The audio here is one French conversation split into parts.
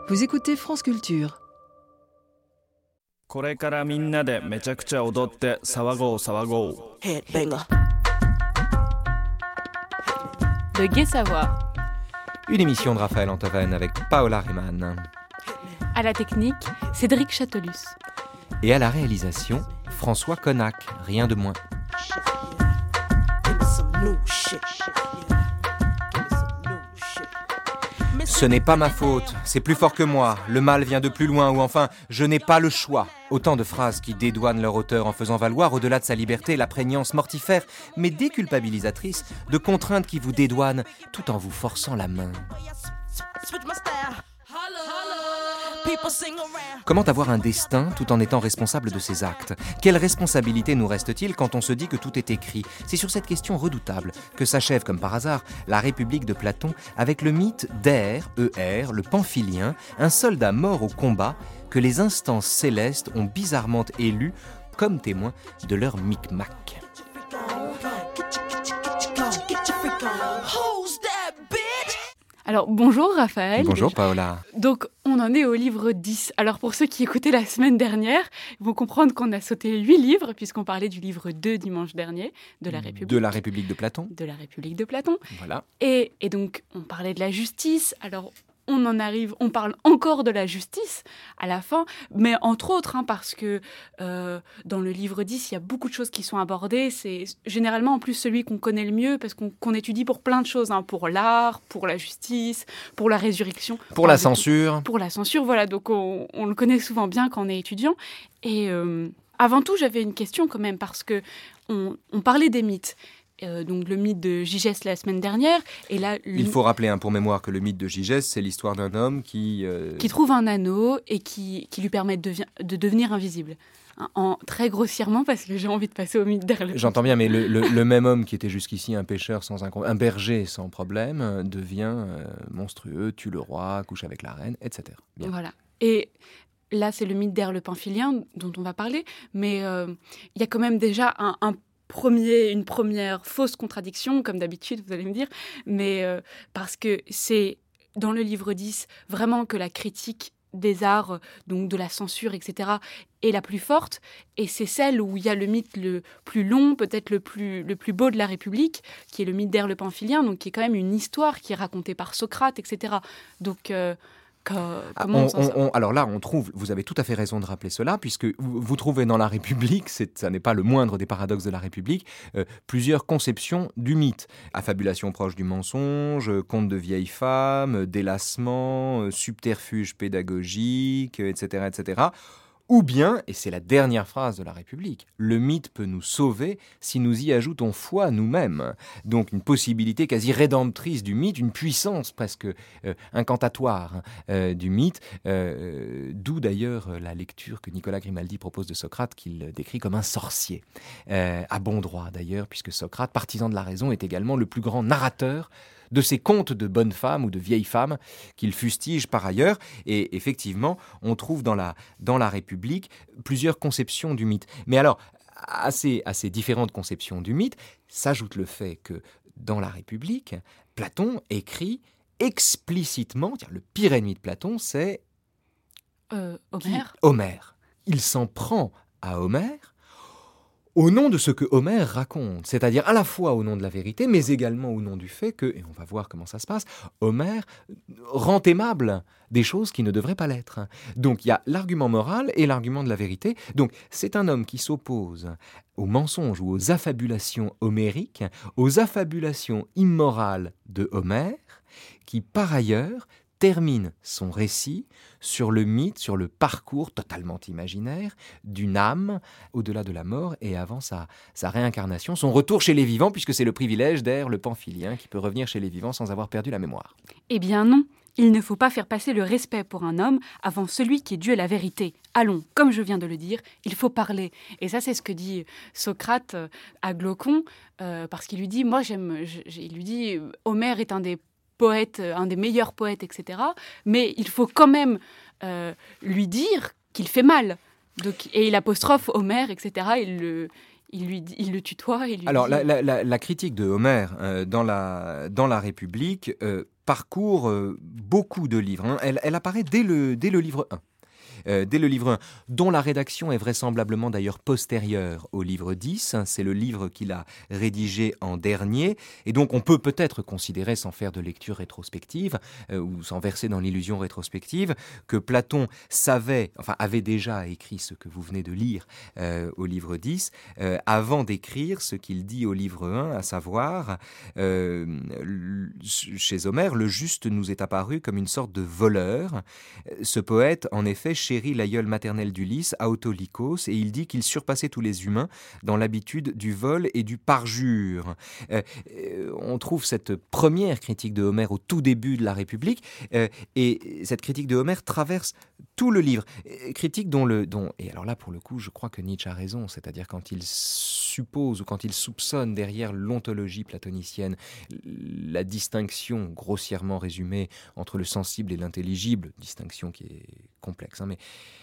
Vous écoutez France Culture. これからみんなでめちゃくちゃ踊って騒ごう騒ごう。 Headbanger. Le Gai Savoir. Une émission de Raphaël Antoven avec Paola Rehmann. À la technique, Cédric Châtelus. Et à la réalisation, François Connac, rien de moins. Give me some new shit. Give me some new shit. Ce n'est pas ma faute, c'est plus fort que moi, le mal vient de plus loin, ou enfin, je n'ai pas le choix. Autant de phrases qui dédouanent leur auteur en faisant valoir, au-delà de sa liberté, la prégnance mortifère, mais déculpabilisatrice, de contraintes qui vous dédouanent tout en vous forçant la main. Switch my style. People sing around. Comment avoir un destin tout en étant responsable de ses actes ? Quelle responsabilité nous reste-t-il quand on se dit que tout est écrit ? C'est sur cette question redoutable que s'achève, comme par hasard, la République de Platon avec le mythe d'Er, le Pamphilien, un soldat mort au combat que les instances célestes ont bizarrement élu comme témoin de leur micmac. Get your freak on. Who's that bitch? Alors, bonjour Raphaël. Bonjour Paola. Donc, on en est au livre 10. Alors, pour ceux qui écoutaient la semaine dernière, ils vont comprendre qu'on a sauté 8 livres, puisqu'on parlait du livre 2 dimanche dernier, de la République. De la République de Platon. De la République de Platon. Voilà. Et donc, on parlait de la justice. Alors, on parle encore de la justice à la fin, mais entre autres, parce que dans le livre 10, il y a beaucoup de choses qui sont abordées. C'est généralement en plus celui qu'on connaît le mieux, parce qu'on étudie pour plein de choses, pour l'art, pour la justice, pour la résurrection. Pour la censure. Pour la censure, voilà. Donc, on le connaît souvent bien quand on est étudiant. Et avant tout, j'avais une question quand même, parce que on parlait des mythes. Donc le mythe de Gygès la semaine dernière. Et là, Il faut rappeler pour mémoire que le mythe de Gygès, c'est l'histoire d'un homme qui trouve un anneau et qui lui permet de devenir invisible. Très grossièrement, parce que j'ai envie de passer au mythe d'Erle. J'entends bien, mais le même homme qui était jusqu'ici un pêcheur un berger sans problème, devient monstrueux, tue le roi, couche avec la reine, etc. Bien. Voilà. Et là, c'est le mythe d'Erle Pamphilien dont on va parler, mais il y a quand même déjà une première fausse contradiction, comme d'habitude, vous allez me dire, mais parce que c'est dans le livre 10 vraiment que la critique des arts, donc de la censure, etc., est la plus forte, et c'est celle où il y a le mythe le plus long, peut-être le plus beau de la République, qui est le mythe d'Erle Pamphilien, donc qui est quand même une histoire qui est racontée par Socrate, etc. Donc, alors là, on trouve, vous avez tout à fait raison de rappeler cela, puisque vous trouvez dans la République, ça n'est pas le moindre des paradoxes de la République, plusieurs conceptions du mythe. Affabulation proche du mensonge, conte de vieille femme, délassement, subterfuge pédagogique, etc., etc. Ou bien, et c'est la dernière phrase de la République, le mythe peut nous sauver si nous y ajoutons foi nous-mêmes. Donc une possibilité quasi rédemptrice du mythe, une puissance presque incantatoire du mythe, d'où d'ailleurs la lecture que Nicolas Grimaldi propose de Socrate, qu'il décrit comme un sorcier. À bon droit d'ailleurs, puisque Socrate, partisan de la raison, est également le plus grand narrateur de ces contes de bonnes femmes ou de vieilles femmes qu'il fustige par ailleurs. Et effectivement, on trouve dans la République plusieurs conceptions du mythe. Mais alors, à ces différentes conceptions du mythe, s'ajoute le fait que dans la République, Platon écrit explicitement, le pire ennemi de Platon, c'est Homère. Homère. Il s'en prend à Homère au nom de ce que Homère raconte, c'est-à-dire à la fois au nom de la vérité, mais également au nom du fait que, et on va voir comment ça se passe, Homère rend aimable des choses qui ne devraient pas l'être. Donc il y a l'argument moral et l'argument de la vérité. Donc c'est un homme qui s'oppose aux mensonges ou aux affabulations homériques, aux affabulations immorales de Homère, qui par ailleurs termine son récit sur le mythe, sur le parcours totalement imaginaire d'une âme au-delà de la mort et avant sa réincarnation, son retour chez les vivants, puisque c'est le privilège d'Er, le Pamphilien, qui peut revenir chez les vivants sans avoir perdu la mémoire. Eh bien non, il ne faut pas faire passer le respect pour un homme avant celui qui est dû à la vérité. Allons, comme je viens de le dire, il faut parler. Et ça, c'est ce que dit Socrate à Glaucon, parce qu'il lui dit, il lui dit, Homère est un des poète, un des meilleurs poètes, etc. Mais il faut quand même lui dire qu'il fait mal. Donc, et il apostrophe Homère, etc. Il le tutoie. Et lui Alors, dit... la critique de Homère dans la République parcourt beaucoup de livres. Hein. Elle apparaît dès le livre 1. Dès le livre 1, dont la rédaction est vraisemblablement d'ailleurs postérieure au livre 10. C'est le livre qu'il a rédigé en dernier. Et donc on peut peut-être considérer, sans faire de lecture rétrospective, ou sans verser dans l'illusion rétrospective, que Platon avait déjà écrit ce que vous venez de lire au livre 10, avant d'écrire ce qu'il dit au livre 1, à savoir, chez Homère, le juste nous est apparu comme une sorte de voleur. Ce poète, en effet, chérit l'aïeul maternel d'Ulysse, Autolycos, et il dit qu'il surpassait tous les humains dans l'habitude du vol et du parjure. On trouve cette première critique de Homère au tout début de la République, et cette critique de Homère traverse tout le livre. Critique et alors là, pour le coup, je crois que Nietzsche a raison, c'est-à-dire quand il suppose ou quand il soupçonne derrière l'ontologie platonicienne la distinction grossièrement résumée entre le sensible et l'intelligible, distinction qui est complexe, hein, mais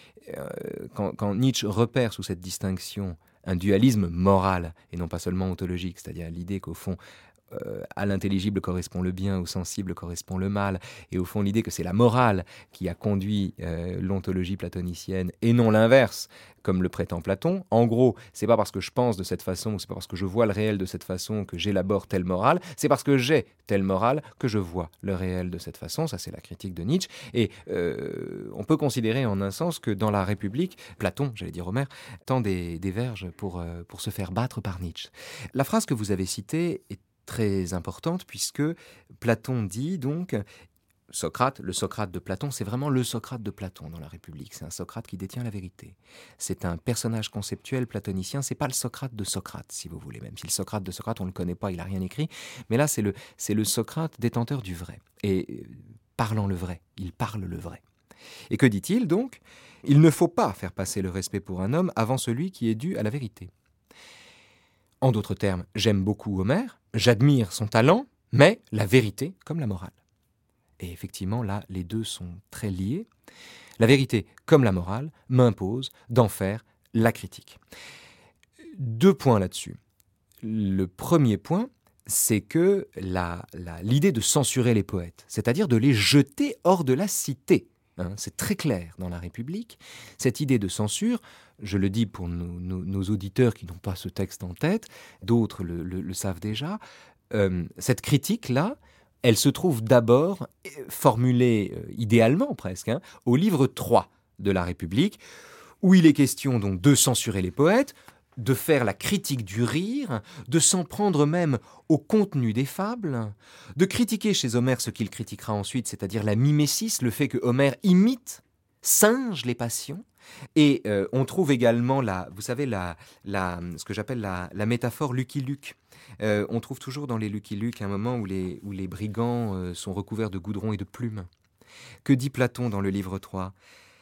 quand Nietzsche repère sous cette distinction un dualisme moral et non pas seulement ontologique, c'est-à-dire l'idée qu'au fond, à l'intelligible correspond le bien, au sensible correspond le mal, et au fond l'idée que c'est la morale qui a conduit l'ontologie platonicienne et non l'inverse, comme le prétend Platon. En gros, c'est pas parce que je pense de cette façon, c'est pas parce que je vois le réel de cette façon que j'élabore telle morale, c'est parce que j'ai telle morale que je vois le réel de cette façon. Ça, c'est la critique de Nietzsche. Et on peut considérer en un sens que dans la République, Platon, j'allais dire Homère, tend des verges pour se faire battre par Nietzsche. La phrase que vous avez citée est très importante puisque Platon dit donc Socrate, le Socrate de Platon, c'est vraiment le Socrate de Platon dans la République. C'est un Socrate qui détient la vérité. C'est un personnage conceptuel platonicien. C'est pas le Socrate de Socrate, si vous voulez. Même si le Socrate de Socrate, on le connaît pas, il a rien écrit. Mais là, c'est le Socrate détenteur du vrai. Et parlant le vrai, il parle le vrai. Et que dit-il donc ? Il ne faut pas faire passer le respect pour un homme avant celui qui est dû à la vérité. En d'autres termes, j'aime beaucoup Homère, j'admire son talent, mais la vérité comme la morale. Et effectivement, là, les deux sont très liés. La vérité comme la morale m'impose d'en faire la critique. 2 points là-dessus. Le premier point, c'est que l'idée de censurer les poètes, c'est-à-dire de les jeter hors de la cité, c'est très clair dans la République. Cette idée de censure, je le dis pour nos auditeurs qui n'ont pas ce texte en tête, d'autres le savent déjà, cette critique-là, elle se trouve d'abord formulée, idéalement presque, au livre 3 de la République, où il est question donc de censurer les poètes, de faire la critique du rire, de s'en prendre même au contenu des fables, de critiquer chez Homère ce qu'il critiquera ensuite, c'est-à-dire la mimésis, le fait que Homère imite, singe les passions. Et on trouve également ce que j'appelle la métaphore Lucky Luke. On trouve toujours dans les Lucky Luke un moment où les brigands sont recouverts de goudron et de plumes. Que dit Platon dans le livre 3 ?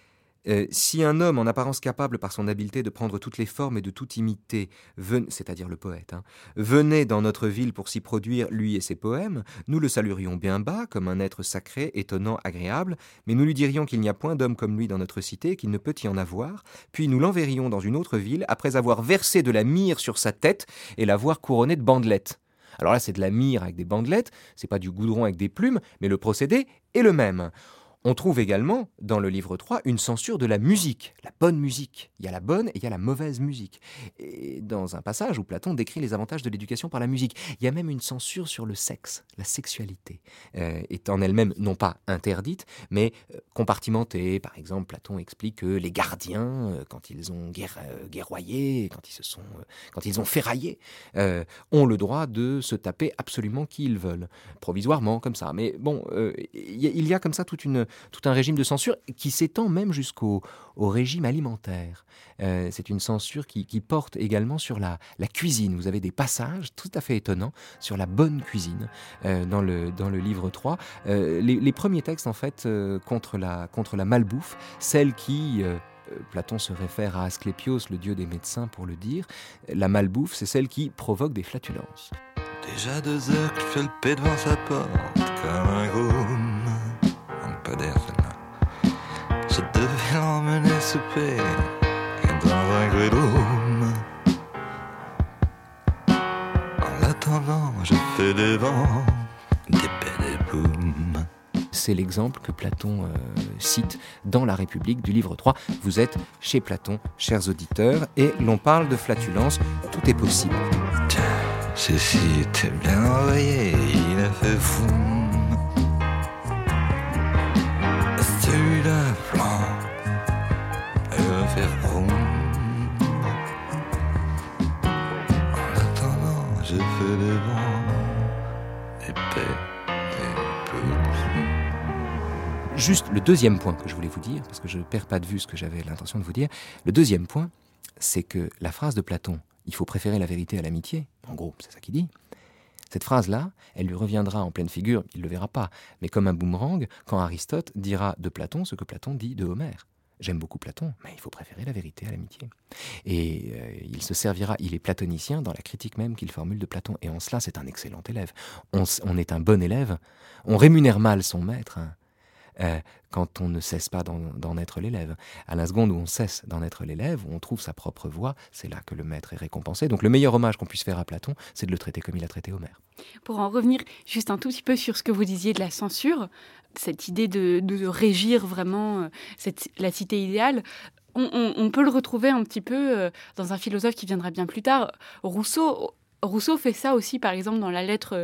Si un homme en apparence capable par son habileté de prendre toutes les formes et de tout imiter, c'est-à-dire le poète, venait dans notre ville pour s'y produire, lui et ses poèmes, nous le saluerions bien bas, comme un être sacré, étonnant, agréable, mais nous lui dirions qu'il n'y a point d'homme comme lui dans notre cité, qu'il ne peut y en avoir, puis nous l'enverrions dans une autre ville, après avoir versé de la myrrhe sur sa tête et l'avoir couronné de bandelettes. Alors là, c'est de la myrrhe avec des bandelettes, c'est pas du goudron avec des plumes, mais le procédé est le même. On trouve également, dans le livre 3, une censure de la musique, la bonne musique. Il y a la bonne et il y a la mauvaise musique. Et dans un passage où Platon décrit les avantages de l'éducation par la musique, il y a même une censure sur le sexe, la sexualité, est en elle-même non pas interdite, mais compartimentée. Par exemple, Platon explique que les gardiens, quand ils ont guerroyé, quand ils ont ferraillé, ont le droit de se taper absolument qui ils veulent, provisoirement, comme ça. Mais bon, il y a comme ça tout un régime de censure qui s'étend même jusqu'au régime alimentaire. C'est une censure qui porte également sur la cuisine. Vous avez des passages tout à fait étonnants sur la bonne cuisine dans le livre 3. Les premiers textes, en fait, contre la malbouffe, celle qui... Platon se réfère à Asclépios, le dieu des médecins, pour le dire. La malbouffe, c'est celle qui provoque des flatulences. Déjà 2 heures qu'il fait le paix devant sa porte, comme un groom. Pas d'air celle-là. Je devais l'emmener souper dans un grillroom. En l'attendant, je fais des vents, des pets, des boum. c'est l'exemple que Platon cite dans La République du livre 3. Vous êtes chez Platon, chers auditeurs, et l'on parle de flatulence, tout est possible. Tiens, ceci était bien envoyé, il a fait fou. Celui-là, plan, il va faire roum. En attendant, j'ai fait des vents épais et petits. Juste le deuxième point que je voulais vous dire, parce que je ne perds pas de vue ce que j'avais l'intention de vous dire, le deuxième point, c'est que la phrase de Platon, il faut préférer la vérité à l'amitié, en gros, c'est ça qu'il dit. Cette phrase-là, elle lui reviendra en pleine figure, il ne le verra pas, mais comme un boomerang, quand Aristote dira de Platon ce que Platon dit de Homère. J'aime beaucoup Platon, mais il faut préférer la vérité à l'amitié. Et il se servira, il est platonicien dans la critique même qu'il formule de Platon. Et en cela, c'est un excellent élève. On est un bon élève. On rémunère mal son maître quand on ne cesse pas d'en être l'élève. À la seconde où on cesse d'en être l'élève, où on trouve sa propre voie, c'est là que le maître est récompensé. Donc le meilleur hommage qu'on puisse faire à Platon, c'est de le traiter comme il a traité Homère. Pour en revenir juste un tout petit peu sur ce que vous disiez de la censure, cette idée de régir vraiment la cité idéale, on peut le retrouver un petit peu dans un philosophe qui viendra bien plus tard, Rousseau. Rousseau fait ça aussi, par exemple, dans la lettre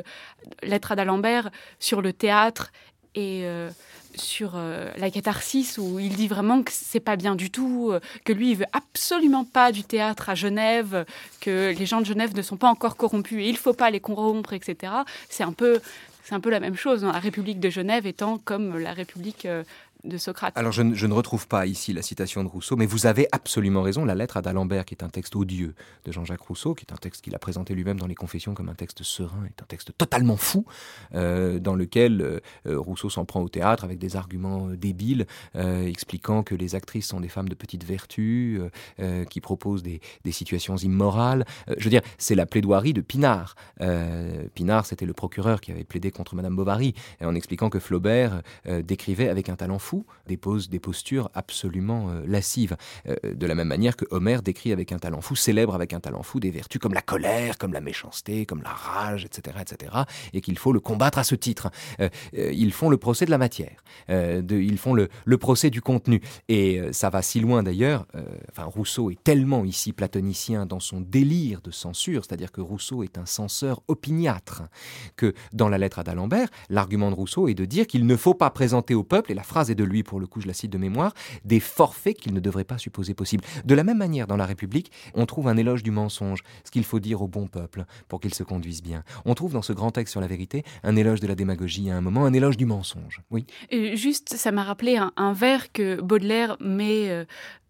à d'Alembert sur le théâtre et sur la catharsis, où il dit vraiment que c'est pas bien du tout, que lui il veut absolument pas du théâtre à Genève, que les gens de Genève ne sont pas encore corrompus et il faut pas les corrompre, etc. C'est un peu la même chose, hein, la République de Genève étant comme la République de Socrate. Alors je ne retrouve pas ici la citation de Rousseau, mais vous avez absolument raison. La lettre à d'Alembert, qui est un texte odieux de Jean-Jacques Rousseau, qui est un texte qu'il a présenté lui-même dans les Confessions comme un texte serein, est un texte totalement fou, dans lequel Rousseau s'en prend au théâtre avec des arguments débiles, expliquant que les actrices sont des femmes de petite vertu, qui proposent des situations immorales. Je veux dire, c'est la plaidoirie de Pinard. Pinard, c'était le procureur qui avait plaidé contre Madame Bovary, en expliquant que Flaubert décrivait avec un talent fou des postures absolument lascives. De la même manière que Homère décrit avec un talent fou, célèbre avec un talent fou des vertus comme la colère, comme la méchanceté, comme la rage, etc., et qu'il faut le combattre à ce titre. Ils font le procès de la matière, ils font le procès du contenu. Et ça va si loin d'ailleurs, Rousseau est tellement ici platonicien dans son délire de censure, c'est-à-dire que Rousseau est un censeur opiniâtre, que dans la lettre à d'Alembert, l'argument de Rousseau est de dire qu'il ne faut pas présenter au peuple, et la phrase est de lui, pour le coup je la cite de mémoire, des forfaits qu'il ne devrait pas supposer possibles. De la même manière, dans la République, on trouve un éloge du mensonge, ce qu'il faut dire au bon peuple pour qu'il se conduise bien. On trouve dans ce grand texte sur la vérité un éloge de la démagogie à un moment, un éloge du mensonge. Oui. Juste, ça m'a rappelé un vers que Baudelaire met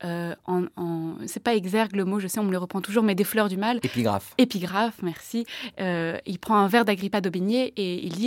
c'est pas exergue le mot, je sais, on me le reprend toujours, mais des fleurs du mal. Épigraphe. Épigraphe, merci. Il prend un vers d'Agrippa d'Aubigné et il dit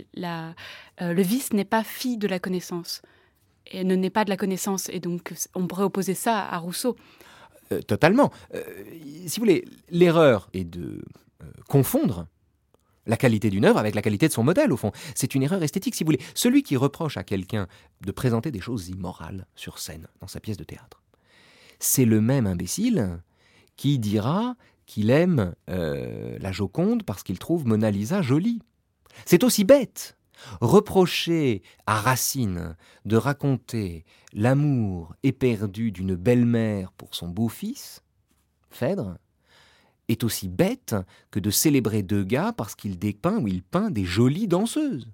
le vice n'est pas fille de la connaissance. Et ne naît pas de la connaissance. Et donc, on pourrait opposer ça à Rousseau. Totalement. Si vous voulez, l'erreur est de confondre la qualité d'une œuvre avec la qualité de son modèle, au fond. C'est une erreur esthétique, si vous voulez. Celui qui reproche à quelqu'un de présenter des choses immorales sur scène, dans sa pièce de théâtre, c'est le même imbécile qui dira qu'il aime la Joconde parce qu'il trouve Mona Lisa jolie. C'est aussi bête. Reprocher à Racine de raconter l'amour éperdu d'une belle-mère pour son beau-fils, Phèdre, est aussi bête que de célébrer Degas parce qu'il dépeint ou il peint des jolies danseuses.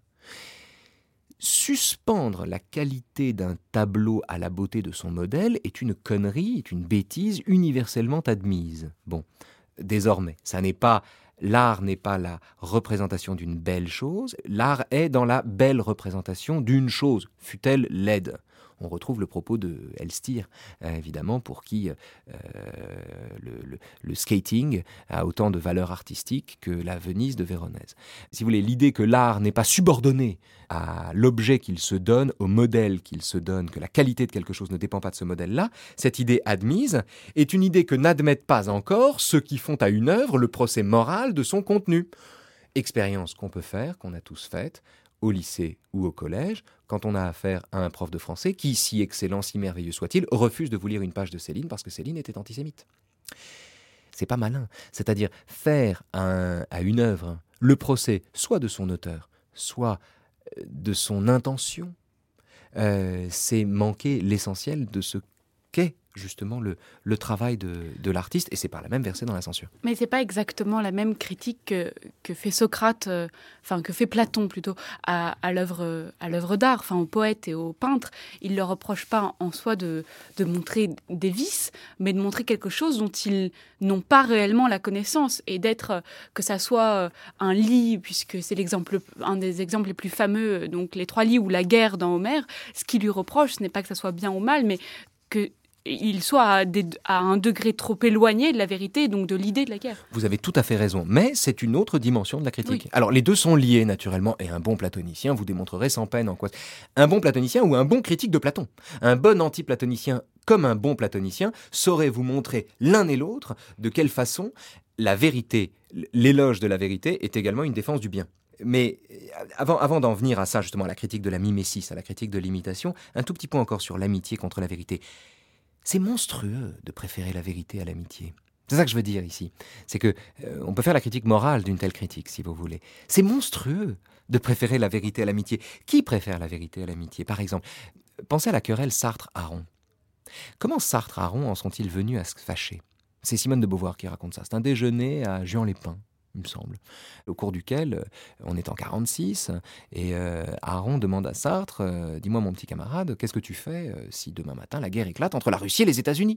Suspendre la qualité d'un tableau à la beauté de son modèle est une connerie, est une bêtise universellement admise. Bon, désormais, l'art n'est pas la représentation d'une belle chose, l'art est dans la belle représentation d'une chose, fût-elle laide. On retrouve le propos de Elstir, évidemment, pour qui le skating a autant de valeur artistique que la Venise de Véronèse. Si vous voulez, l'idée que l'art n'est pas subordonné à l'objet qu'il se donne, au modèle qu'il se donne, que la qualité de quelque chose ne dépend pas de ce modèle-là, cette idée admise est une idée que n'admettent pas encore ceux qui font à une œuvre le procès moral de son contenu. Expérience qu'on peut faire, qu'on a tous faite, au lycée ou au collège, quand on a affaire à un prof de français qui, si excellent, si merveilleux soit-il, refuse de vous lire une page de Céline parce que Céline était antisémite. C'est pas malin. C'est-à-dire faire à une œuvre le procès soit de son auteur, soit de son intention, c'est manquer l'essentiel de ce qu'est justement le travail de l'artiste, et c'est par là même versé dans la censure. Mais c'est pas exactement la même critique que fait Socrate, que fait Platon plutôt, à l'œuvre d'art, aux poètes et aux peintres. Il leur reproche pas en soi de montrer des vices, mais de montrer quelque chose dont ils n'ont pas réellement la connaissance, et d'être, que ça soit un lit, puisque c'est un des exemples les plus fameux, donc les 3 lits ou la guerre dans Homère. Ce qu'il lui reproche, ce n'est pas que ça soit bien ou mal, mais qu'il soit à un degré trop éloigné de la vérité, donc de l'idée de la guerre. Vous avez tout à fait raison, mais c'est une autre dimension de la critique. Oui. Alors les deux sont liés naturellement, et un bon platonicien vous démontrerez sans peine en quoi. Un bon platonicien ou un bon critique de Platon, un bon anti-platonicien comme un bon platonicien saurait vous montrer l'un et l'autre de quelle façon la vérité, l'éloge de la vérité est également une défense du bien. Mais avant d'en venir à ça, justement, à la critique de la mimésis, à la critique de l'imitation, un tout petit point encore sur l'amitié contre la vérité. C'est monstrueux de préférer la vérité à l'amitié. C'est ça que je veux dire ici. C'est que on peut faire la critique morale d'une telle critique, si vous voulez. C'est monstrueux de préférer la vérité à l'amitié. Qui préfère la vérité à l'amitié? Par exemple, pensez à la querelle Sartre-Aron. Comment Sartre-Aron en sont-ils venus à se fâcher? C'est Simone de Beauvoir qui raconte ça. C'est un déjeuner à Juan-les-Pins, il me semble, au cours duquel on est en 46, et Aron demande à Sartre, dis-moi mon petit camarade, qu'est-ce que tu fais si demain matin la guerre éclate entre la Russie et les États-Unis?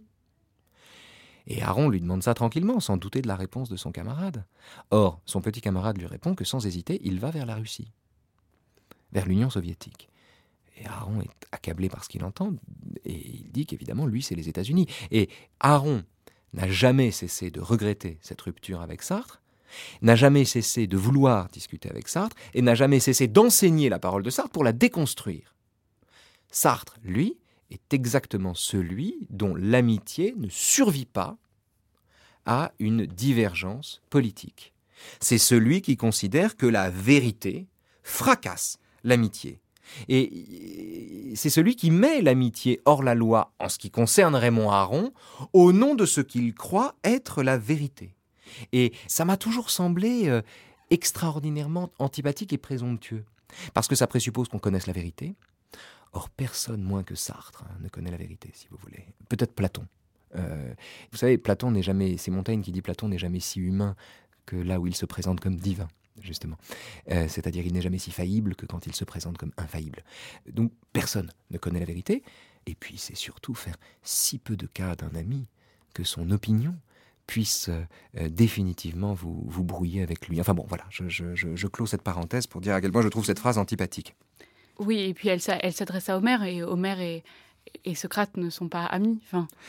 Et Aron lui demande ça tranquillement, sans douter de la réponse de son camarade. Or, son petit camarade lui répond que sans hésiter, il va vers la Russie, vers l'Union soviétique. Et Aron est accablé par ce qu'il entend, et il dit qu'évidemment, lui, c'est les États-Unis. Et Aron n'a jamais cessé de regretter cette rupture avec Sartre, n'a jamais cessé de vouloir discuter avec Sartre, et n'a jamais cessé d'enseigner la parole de Sartre pour la déconstruire. Sartre, lui, est exactement celui dont l'amitié ne survit pas à une divergence politique. C'est celui qui considère que la vérité fracasse l'amitié. Et c'est celui qui met l'amitié hors la loi en ce qui concerne Raymond Aron au nom de ce qu'il croit être la vérité. Et ça m'a toujours semblé extraordinairement antipathique et présomptueux, parce que ça présuppose qu'on connaisse la vérité. Or, personne moins que Sartre ne connaît la vérité, si vous voulez. Peut-être Platon. Vous savez, Platon n'est jamais, c'est Montaigne qui dit Platon n'est jamais si humain que là où il se présente comme divin, justement. C'est-à-dire, il n'est jamais si faillible que quand il se présente comme infaillible. Donc, personne ne connaît la vérité. Et puis, c'est surtout faire si peu de cas d'un ami que son opinion puisse définitivement vous brouiller avec lui. Enfin bon, voilà, je clôt cette parenthèse pour dire à quel point je trouve cette phrase antipathique. Oui, et puis elle s'adresse à Homère, et Homère et Socrate ne sont pas amis.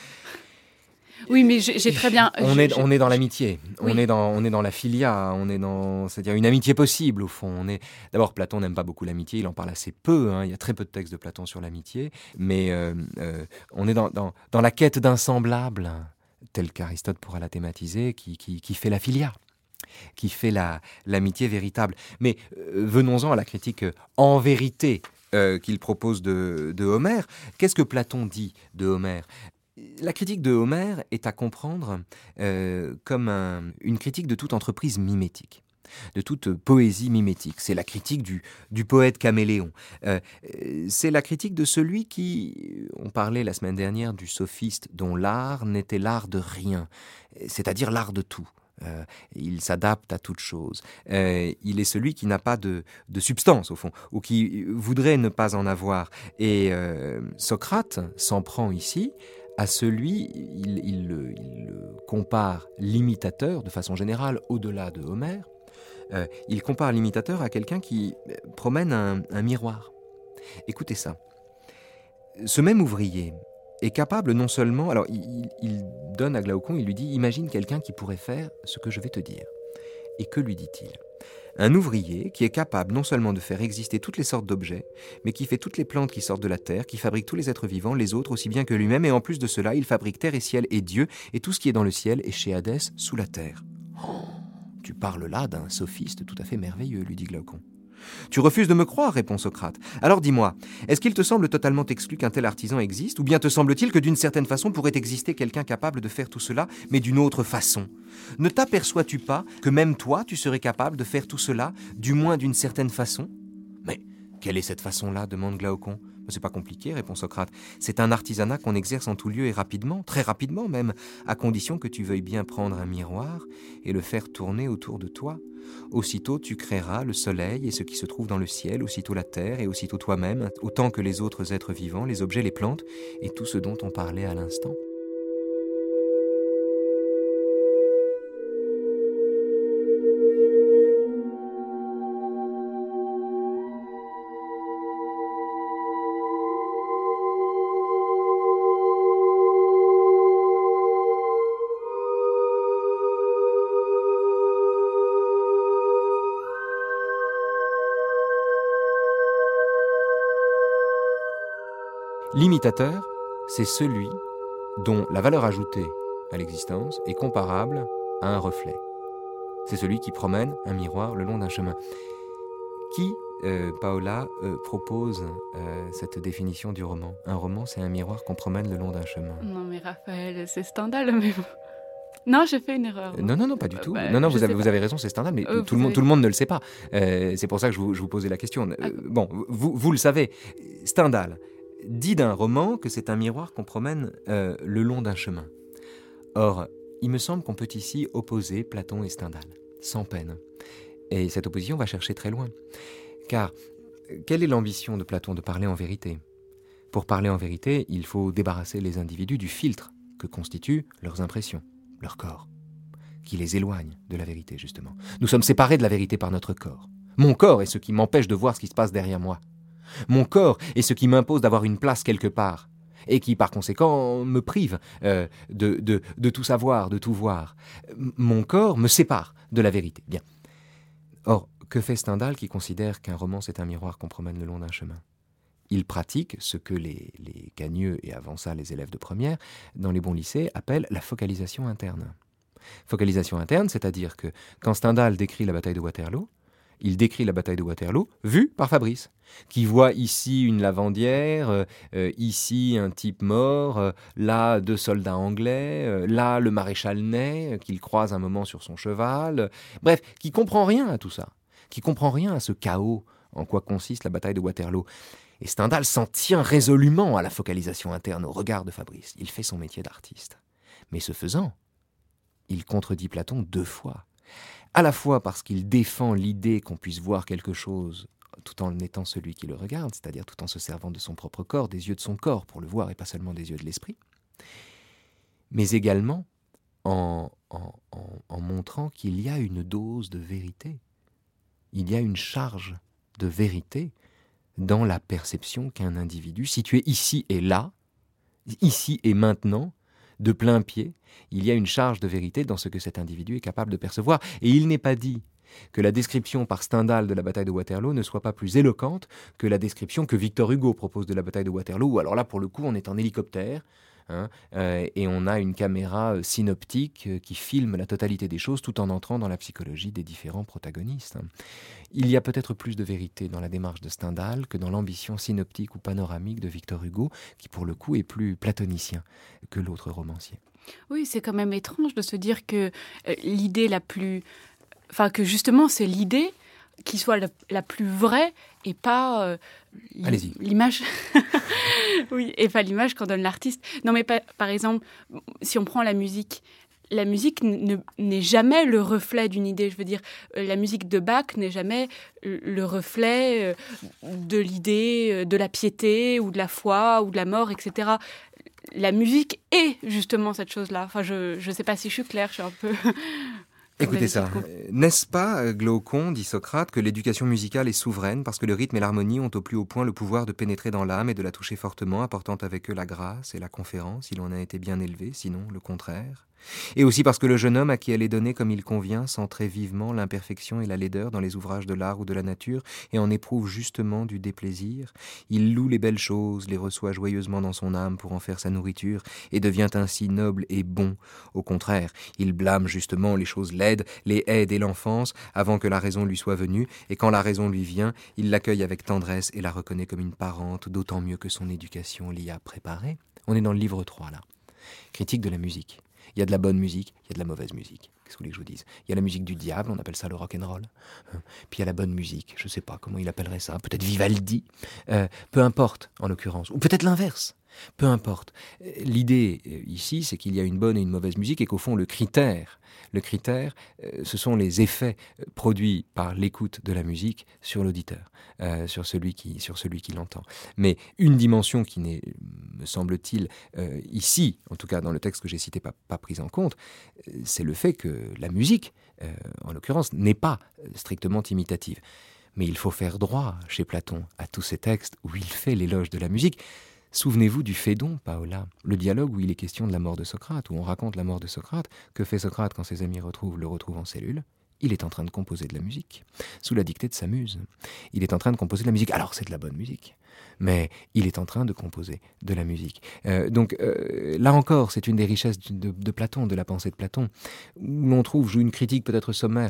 Oui, mais j'ai très bien... On est dans l'amitié, Oui. on est dans la philia, c'est-à-dire une amitié possible au fond. D'abord, Platon n'aime pas beaucoup l'amitié, il en parle assez peu, il y a très peu de textes de Platon sur l'amitié, mais on est dans la quête d'un semblable, tel qu'Aristote pourra la thématiser, qui fait la philia, qui fait l'amitié véritable. Mais venons-en à la critique en vérité qu'il propose de Homère. Qu'est-ce que Platon dit de Homère ? La critique de Homère est à comprendre comme une critique de toute entreprise mimétique, de toute poésie mimétique. C'est la critique du poète caméléon. C'est la critique de celui qui, on parlait la semaine dernière du sophiste dont l'art n'était l'art de rien, c'est-à-dire l'art de tout. Il s'adapte à toute chose. Il est celui qui n'a pas de substance, au fond, ou qui voudrait ne pas en avoir. Et Socrate s'en prend ici à celui, il compare l'imitateur, de façon générale, au-delà de Homère, il compare l'imitateur à quelqu'un qui promène un miroir. Écoutez ça. Ce même ouvrier est capable non seulement... Alors, il donne à Glaucon, il lui dit « Imagine quelqu'un qui pourrait faire ce que je vais te dire. » Et que lui dit-il ? Un ouvrier qui est capable non seulement de faire exister toutes les sortes d'objets, mais qui fait toutes les plantes qui sortent de la terre, qui fabrique tous les êtres vivants, les autres aussi bien que lui-même, et en plus de cela, il fabrique terre et ciel et Dieu, et tout ce qui est dans le ciel est chez Hadès sous la terre. Oh, tu parles là d'un sophiste tout à fait merveilleux, lui dit Glaucon. Tu refuses de me croire, répond Socrate. Alors dis-moi, est-ce qu'il te semble totalement exclu qu'un tel artisan existe, ou bien te semble-t-il que d'une certaine façon pourrait exister quelqu'un capable de faire tout cela, mais d'une autre façon ? Ne t'aperçois-tu pas que même toi, tu serais capable de faire tout cela, du moins d'une certaine façon ? Mais quelle est cette façon-là demande Glaucon. C'est pas compliqué, répond Socrate. C'est un artisanat qu'on exerce en tout lieu et rapidement, très rapidement même, à condition que tu veuilles bien prendre un miroir et le faire tourner autour de toi. Aussitôt tu créeras le soleil et ce qui se trouve dans le ciel, aussitôt la terre et aussitôt toi-même, autant que les autres êtres vivants, les objets, les plantes et tout ce dont on parlait à l'instant. L'imitateur, c'est celui dont la valeur ajoutée à l'existence est comparable à un reflet. C'est celui qui promène un miroir le long d'un chemin. Qui, Paola, propose cette définition du roman ? Un roman, c'est un miroir qu'on promène le long d'un chemin. Non mais Raphaël, c'est Stendhal, mais bon. Non, j'ai fait une erreur. Non, pas du tout. Non, vous avez raison, c'est Stendhal, mais tout le monde ne le sait pas. C'est pour ça que je vous posais la question. Bon, vous le savez, Stendhal dit d'un roman que c'est un miroir qu'on promène le long d'un chemin. Or, il me semble qu'on peut ici opposer Platon et Stendhal, sans peine. Et cette opposition va chercher très loin. Car, quelle est l'ambition de Platon ? De parler en vérité. Pour parler en vérité, il faut débarrasser les individus du filtre que constituent leurs impressions, leur corps, qui les éloigne de la vérité, justement. Nous sommes séparés de la vérité par notre corps. Mon corps est ce qui m'empêche de voir ce qui se passe derrière moi. Mon corps est ce qui m'impose d'avoir une place quelque part, et qui, par conséquent, me prive de tout savoir, de tout voir. Mon corps me sépare de la vérité. Bien. Or, que fait Stendhal qui considère qu'un roman, c'est un miroir qu'on promène le long d'un chemin ? Il pratique ce que les cagneux, et avant ça les élèves de première, dans les bons lycées, appellent la focalisation interne. Focalisation interne, c'est-à-dire que quand Stendhal décrit la bataille de Waterloo, il décrit la bataille de Waterloo vue par Fabrice, qui voit ici une lavandière, ici un type mort, là 2 soldats anglais, là le maréchal Ney, qu'il croise un moment sur son cheval. Bref, qui comprend rien à tout ça, qui comprend rien à ce chaos en quoi consiste la bataille de Waterloo. Et Stendhal s'en tient résolument à la focalisation interne au regard de Fabrice. Il fait son métier d'artiste. Mais ce faisant, il contredit Platon 2 fois. À la fois parce qu'il défend l'idée qu'on puisse voir quelque chose tout en étant celui qui le regarde, c'est-à-dire tout en se servant de son propre corps, des yeux de son corps pour le voir et pas seulement des yeux de l'esprit, mais également en montrant qu'il y a une dose de vérité, il y a une charge de vérité dans la perception qu'un individu situé ici et là, ici et maintenant, de plein pied, il y a une charge de vérité dans ce que cet individu est capable de percevoir. Et il n'est pas dit que la description par Stendhal de la bataille de Waterloo ne soit pas plus éloquente que la description que Victor Hugo propose de la bataille de Waterloo. Alors là, pour le coup, on est en hélicoptère, et on a une caméra synoptique qui filme la totalité des choses tout en entrant dans la psychologie des différents protagonistes. Il y a peut-être plus de vérité dans la démarche de Stendhal que dans l'ambition synoptique ou panoramique de Victor Hugo, qui pour le coup est plus platonicien que l'autre romancier. Oui, c'est quand même étrange de se dire que l'idée la plus... Enfin, que justement, c'est l'idée qui soit la plus vraie et pas l'image. Oui, et pas l'image qu'en donne l'artiste. Non, mais par exemple, si on prend la musique n'est jamais le reflet d'une idée. Je veux dire, la musique de Bach n'est jamais le reflet de l'idée, de la piété ou de la foi ou de la mort, etc. La musique est justement cette chose-là. Enfin, je ne sais pas si je suis claire, je suis un peu... Écoutez ça. N'est-ce pas, Glaucon, dit Socrate, que l'éducation musicale est souveraine parce que le rythme et l'harmonie ont au plus haut point le pouvoir de pénétrer dans l'âme et de la toucher fortement, apportant avec eux la grâce et la conférence, si l'on a été bien élevé, sinon le contraire. Et aussi parce que le jeune homme à qui elle est donnée comme il convient sent très vivement l'imperfection et la laideur dans les ouvrages de l'art ou de la nature et en éprouve justement du déplaisir. Il loue les belles choses, les reçoit joyeusement dans son âme pour en faire sa nourriture et devient ainsi noble et bon. Au contraire, il blâme justement les choses laides, les haies dès l'enfance avant que la raison lui soit venue, et quand la raison lui vient, il l'accueille avec tendresse et la reconnaît comme une parente, d'autant mieux que son éducation l'y a préparée. On est dans le livre 3 là. Critique de la musique. Il y a de la bonne musique, il y a de la mauvaise musique. Qu'est-ce que vous voulez que je vous dise? Il y a la musique du diable, on appelle ça le rock'n'roll. Puis il y a la bonne musique, je ne sais pas comment il appellerait ça, peut-être Vivaldi. Peu importe, en l'occurrence. Ou peut-être l'inverse. Peu importe. L'idée ici, c'est qu'il y a une bonne et une mauvaise musique et qu'au fond, le critère, ce sont les effets produits par l'écoute de la musique sur l'auditeur, sur celui qui l'entend. Mais une dimension qui n'est, me semble-t-il, ici, en tout cas dans le texte que j'ai cité, pas prise en compte, c'est le fait que la musique, en l'occurrence, n'est pas strictement imitative. Mais il faut faire droit, chez Platon, à tous ces textes où il fait l'éloge de la musique. Souvenez-vous du Phédon, Paola, le dialogue où il est question de la mort de Socrate, où on raconte la mort de Socrate. Que fait Socrate quand ses amis le retrouvent en cellule? Il est en train de composer de la musique, sous la dictée de sa muse. Il est en train de composer de la musique. Alors c'est de la bonne musique, mais il est en train de composer de la musique. Donc là encore, c'est une des richesses de Platon, de la pensée de Platon, où l'on trouve une critique peut-être sommaire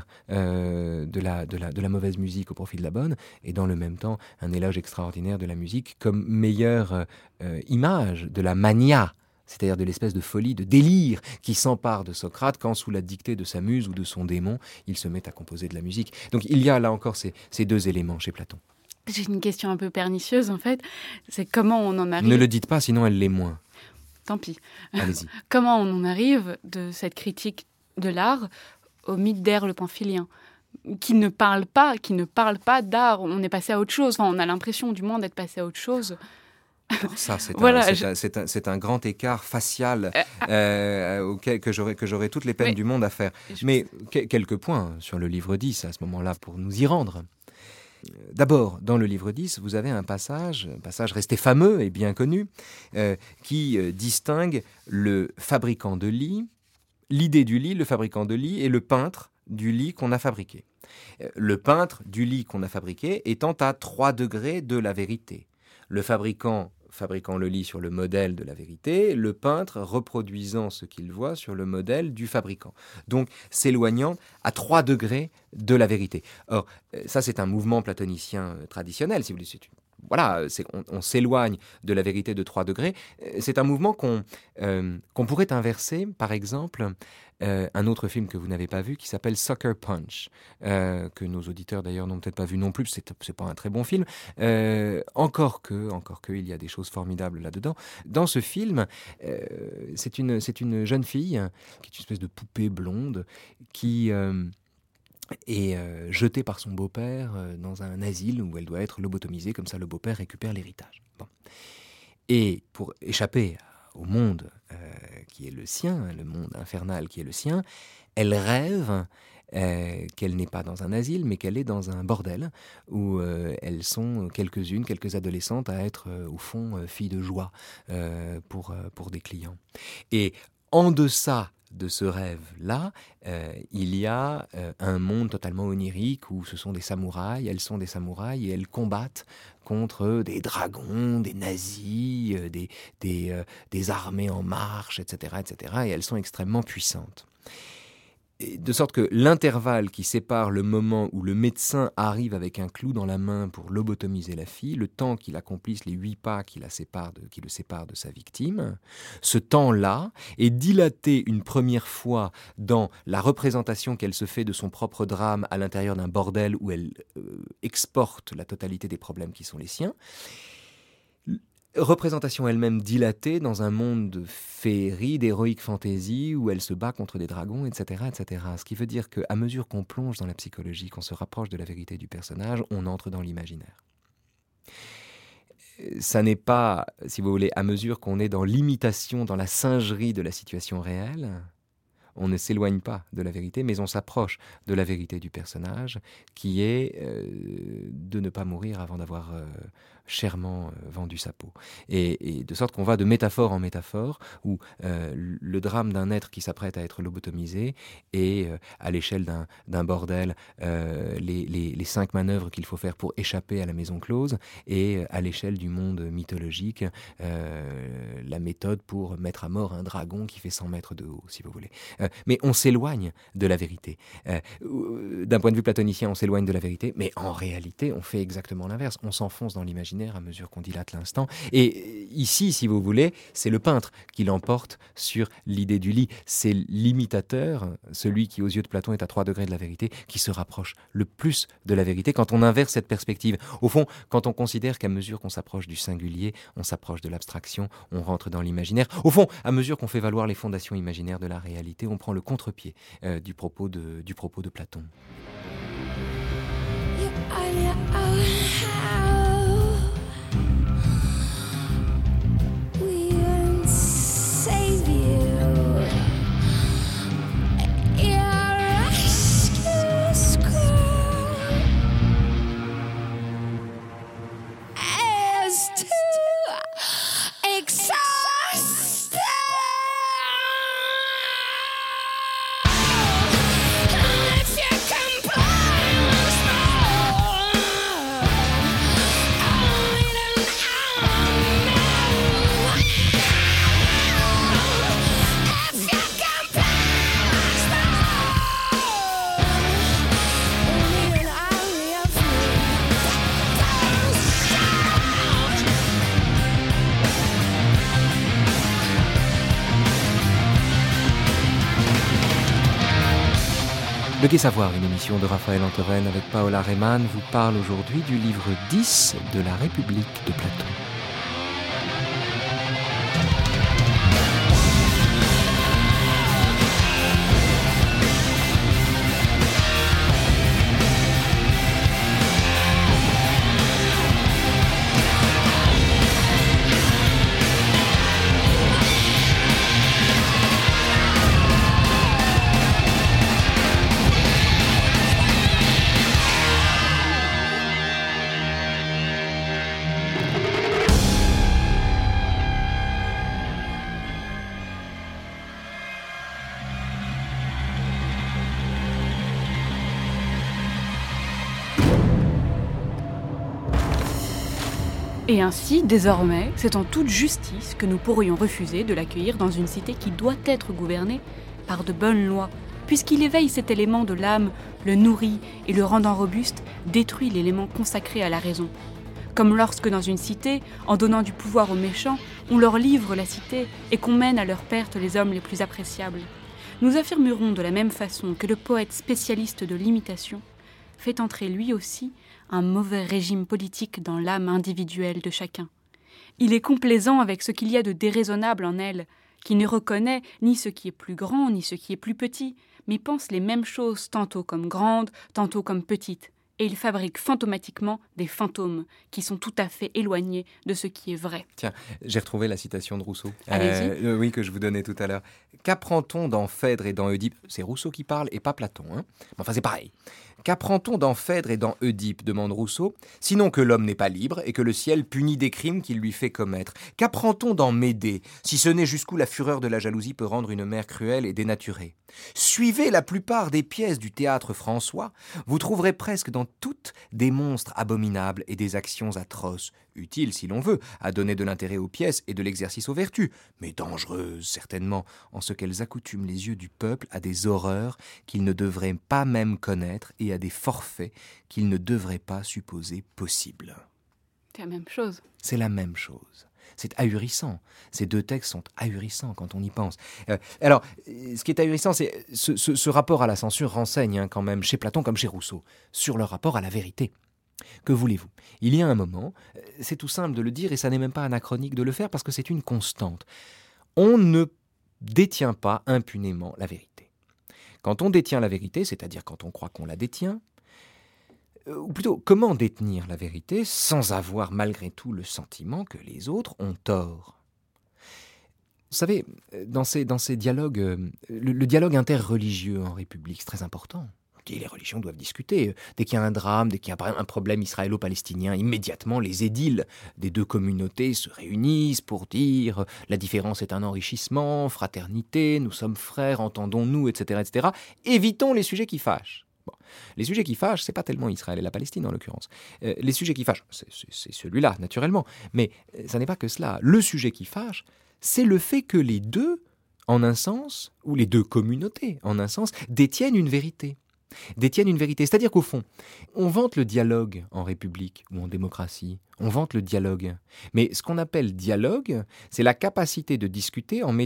de la mauvaise musique au profit de la bonne, et dans le même temps, un éloge extraordinaire de la musique comme meilleure image de la mania, c'est-à-dire de l'espèce de folie, de délire qui s'empare de Socrate quand, sous la dictée de sa muse ou de son démon, il se met à composer de la musique. Donc il y a là encore ces deux éléments chez Platon. J'ai une question un peu pernicieuse, en fait. C'est comment on en arrive... Ne le dites pas, sinon elle l'est moins. Tant pis. Allez-y. Comment on en arrive de cette critique de l'art au mythe d'Air le Pamphilien, qui ne parle pas d'art. On est passé à autre chose. Enfin, on a l'impression, du moins, d'être passé à autre chose. Alors ça, Voilà, c'est un grand écart facial auquel que j'aurais toutes les peines du monde à faire. Mais quelques points sur le livre 10 à ce moment-là pour nous y rendre. D'abord, dans le livre 10, vous avez un passage resté fameux et bien connu, qui distingue le fabricant de lit, l'idée du lit, le fabricant de lit et le peintre du lit qu'on a fabriqué. Le peintre du lit qu'on a fabriqué étant à 3 degrés de la vérité. Le fabricant le lit sur le modèle de la vérité, le peintre reproduisant ce qu'il voit sur le modèle du fabricant. Donc s'éloignant à 3 degrés de la vérité. Or, ça c'est un mouvement platonicien traditionnel, si vous voulez. On s'éloigne de la vérité de 3 degrés. C'est un mouvement qu'on pourrait inverser, par exemple, un autre film que vous n'avez pas vu qui s'appelle Sucker Punch, que nos auditeurs d'ailleurs n'ont peut-être pas vu non plus, c'est pas un très bon film, encore que il y a des choses formidables là-dedans. Dans ce film, c'est une jeune fille qui est une espèce de poupée blonde qui est jetée par son beau-père dans un asile où elle doit être lobotomisée, comme ça le beau-père récupère l'héritage. Bon. Et pour échapper au monde qui est le sien, le monde infernal qui est le sien, elle rêve qu'elle n'est pas dans un asile, mais qu'elle est dans un bordel où elles sont quelques adolescentes à être au fond filles de joie pour des clients. Et en deçà de ce rêve-là, il y a un monde totalement onirique où ce sont des samouraïs, elles sont des samouraïs et elles combattent contre des dragons, des nazis, des armées en marche, etc., etc. Et elles sont extrêmement puissantes. Et de sorte que l'intervalle qui sépare le moment où le médecin arrive avec un clou dans la main pour lobotomiser la fille, le temps qu'il accomplisse les 8 pas qui le séparent de sa victime, ce temps-là est dilaté une première fois dans la représentation qu'elle se fait de son propre drame à l'intérieur d'un bordel où elle exporte la totalité des problèmes qui sont les siens. Représentation elle-même dilatée dans un monde de féerie, d'héroïque fantasy, où elle se bat contre des dragons, etc., etc. Ce qui veut dire qu'à mesure qu'on plonge dans la psychologie, qu'on se rapproche de la vérité du personnage, on entre dans l'imaginaire. Ça n'est pas, si vous voulez, à mesure qu'on est dans l'imitation, dans la singerie de la situation réelle, on ne s'éloigne pas de la vérité, mais on s'approche de la vérité du personnage, qui est de ne pas mourir avant d'avoir chèrement vendu sa peau. Et de sorte qu'on va de métaphore en métaphore, où le drame d'un être qui s'apprête à être lobotomisé et à l'échelle d'un bordel, les 5 manœuvres qu'il faut faire pour échapper à la maison close, et à l'échelle du monde mythologique, la méthode pour mettre à mort un dragon qui fait 100 mètres de haut, si vous voulez. Mais on s'éloigne de la vérité. D'un point de vue platonicien, on s'éloigne de la vérité, mais en réalité, on fait exactement l'inverse. On s'enfonce dans l'imaginaire à mesure qu'on dilate l'instant. Et ici, si vous voulez, c'est le peintre qui l'emporte sur l'idée du lit. C'est l'imitateur, celui qui, aux yeux de Platon, est à 3 degrés de la vérité, qui se rapproche le plus de la vérité quand on inverse cette perspective. Au fond, quand on considère qu'à mesure qu'on s'approche du singulier, on s'approche de l'abstraction, on rentre dans l'imaginaire. Au fond, à mesure qu'on fait valoir les fondations imaginaires de la réalité, on prend le contre-pied du propos de Platon. Le Gai Savoir, une émission de Raphaël Antoren avec Paola Rehmann, vous parle aujourd'hui du livre 10 de la République de Platon. Et ainsi, désormais, c'est en toute justice que nous pourrions refuser de l'accueillir dans une cité qui doit être gouvernée par de bonnes lois, puisqu'il éveille cet élément de l'âme, le nourrit et le rendant robuste, détruit l'élément consacré à la raison. Comme lorsque dans une cité, en donnant du pouvoir aux méchants, on leur livre la cité et qu'on mène à leur perte les hommes les plus appréciables. Nous affirmerons de la même façon que le poète spécialiste de l'imitation fait entrer lui aussi un mauvais régime politique dans l'âme individuelle de chacun. Il est complaisant avec ce qu'il y a de déraisonnable en elle, qui ne reconnaît ni ce qui est plus grand ni ce qui est plus petit, mais pense les mêmes choses tantôt comme grandes, tantôt comme petites, et il fabrique fantomatiquement des fantômes qui sont tout à fait éloignés de ce qui est vrai. Tiens, j'ai retrouvé la citation de Rousseau. Allez-y. Oui, que je vous donnais tout à l'heure. Qu'apprend-on dans Phèdre et dans Oedipe ? C'est Rousseau qui parle et pas Platon. Enfin, c'est pareil. Qu'apprend-on dans Phèdre et dans Oedipe, demande Rousseau, sinon que l'homme n'est pas libre et que le ciel punit des crimes qu'il lui fait commettre ? Qu'apprend-on dans Médée, si ce n'est jusqu'où la fureur de la jalousie peut rendre une mère cruelle et dénaturée ? Suivez la plupart des pièces du théâtre François, vous trouverez presque dans toutes des monstres abominables et des actions atroces, utiles si l'on veut, à donner de l'intérêt aux pièces et de l'exercice aux vertus, mais dangereuses certainement, en ce qu'elles accoutument les yeux du peuple à des horreurs qu'il ne devrait pas même connaître et à des forfaits qu'il ne devrait pas supposer possibles. C'est la même chose. C'est la même chose. C'est ahurissant. Ces deux textes sont ahurissants quand on y pense. Alors, ce qui est ahurissant, c'est ce rapport à la censure renseigne quand même, chez Platon comme chez Rousseau, sur leur rapport à la vérité. Que voulez-vous ? Il y a un moment, c'est tout simple de le dire et ça n'est même pas anachronique de le faire parce que c'est une constante. On ne détient pas impunément la vérité. Quand on détient la vérité, c'est-à-dire quand on croit qu'on la détient, ou plutôt, comment détenir la vérité sans avoir malgré tout le sentiment que les autres ont tort ? Vous savez, dans ces dialogues, le dialogue interreligieux en République, c'est très important. Les religions doivent discuter. Dès qu'il y a un drame, dès qu'il y a un problème israélo-palestinien, immédiatement les édiles des deux communautés se réunissent pour dire la différence est un enrichissement, fraternité, nous sommes frères, entendons-nous, etc., etc. Évitons les sujets qui fâchent. Bon. Les sujets qui fâchent, c'est pas tellement Israël et la Palestine en l'occurrence. Les sujets qui fâchent, c'est celui-là naturellement, mais ça n'est pas que cela. Le sujet qui fâche, c'est le fait que les deux, en un sens, ou les deux communautés, en un sens, détiennent une vérité. C'est-à-dire qu'au fond, on vante le dialogue en République ou en démocratie, on vante le dialogue. Mais ce qu'on appelle dialogue, c'est la capacité de discuter en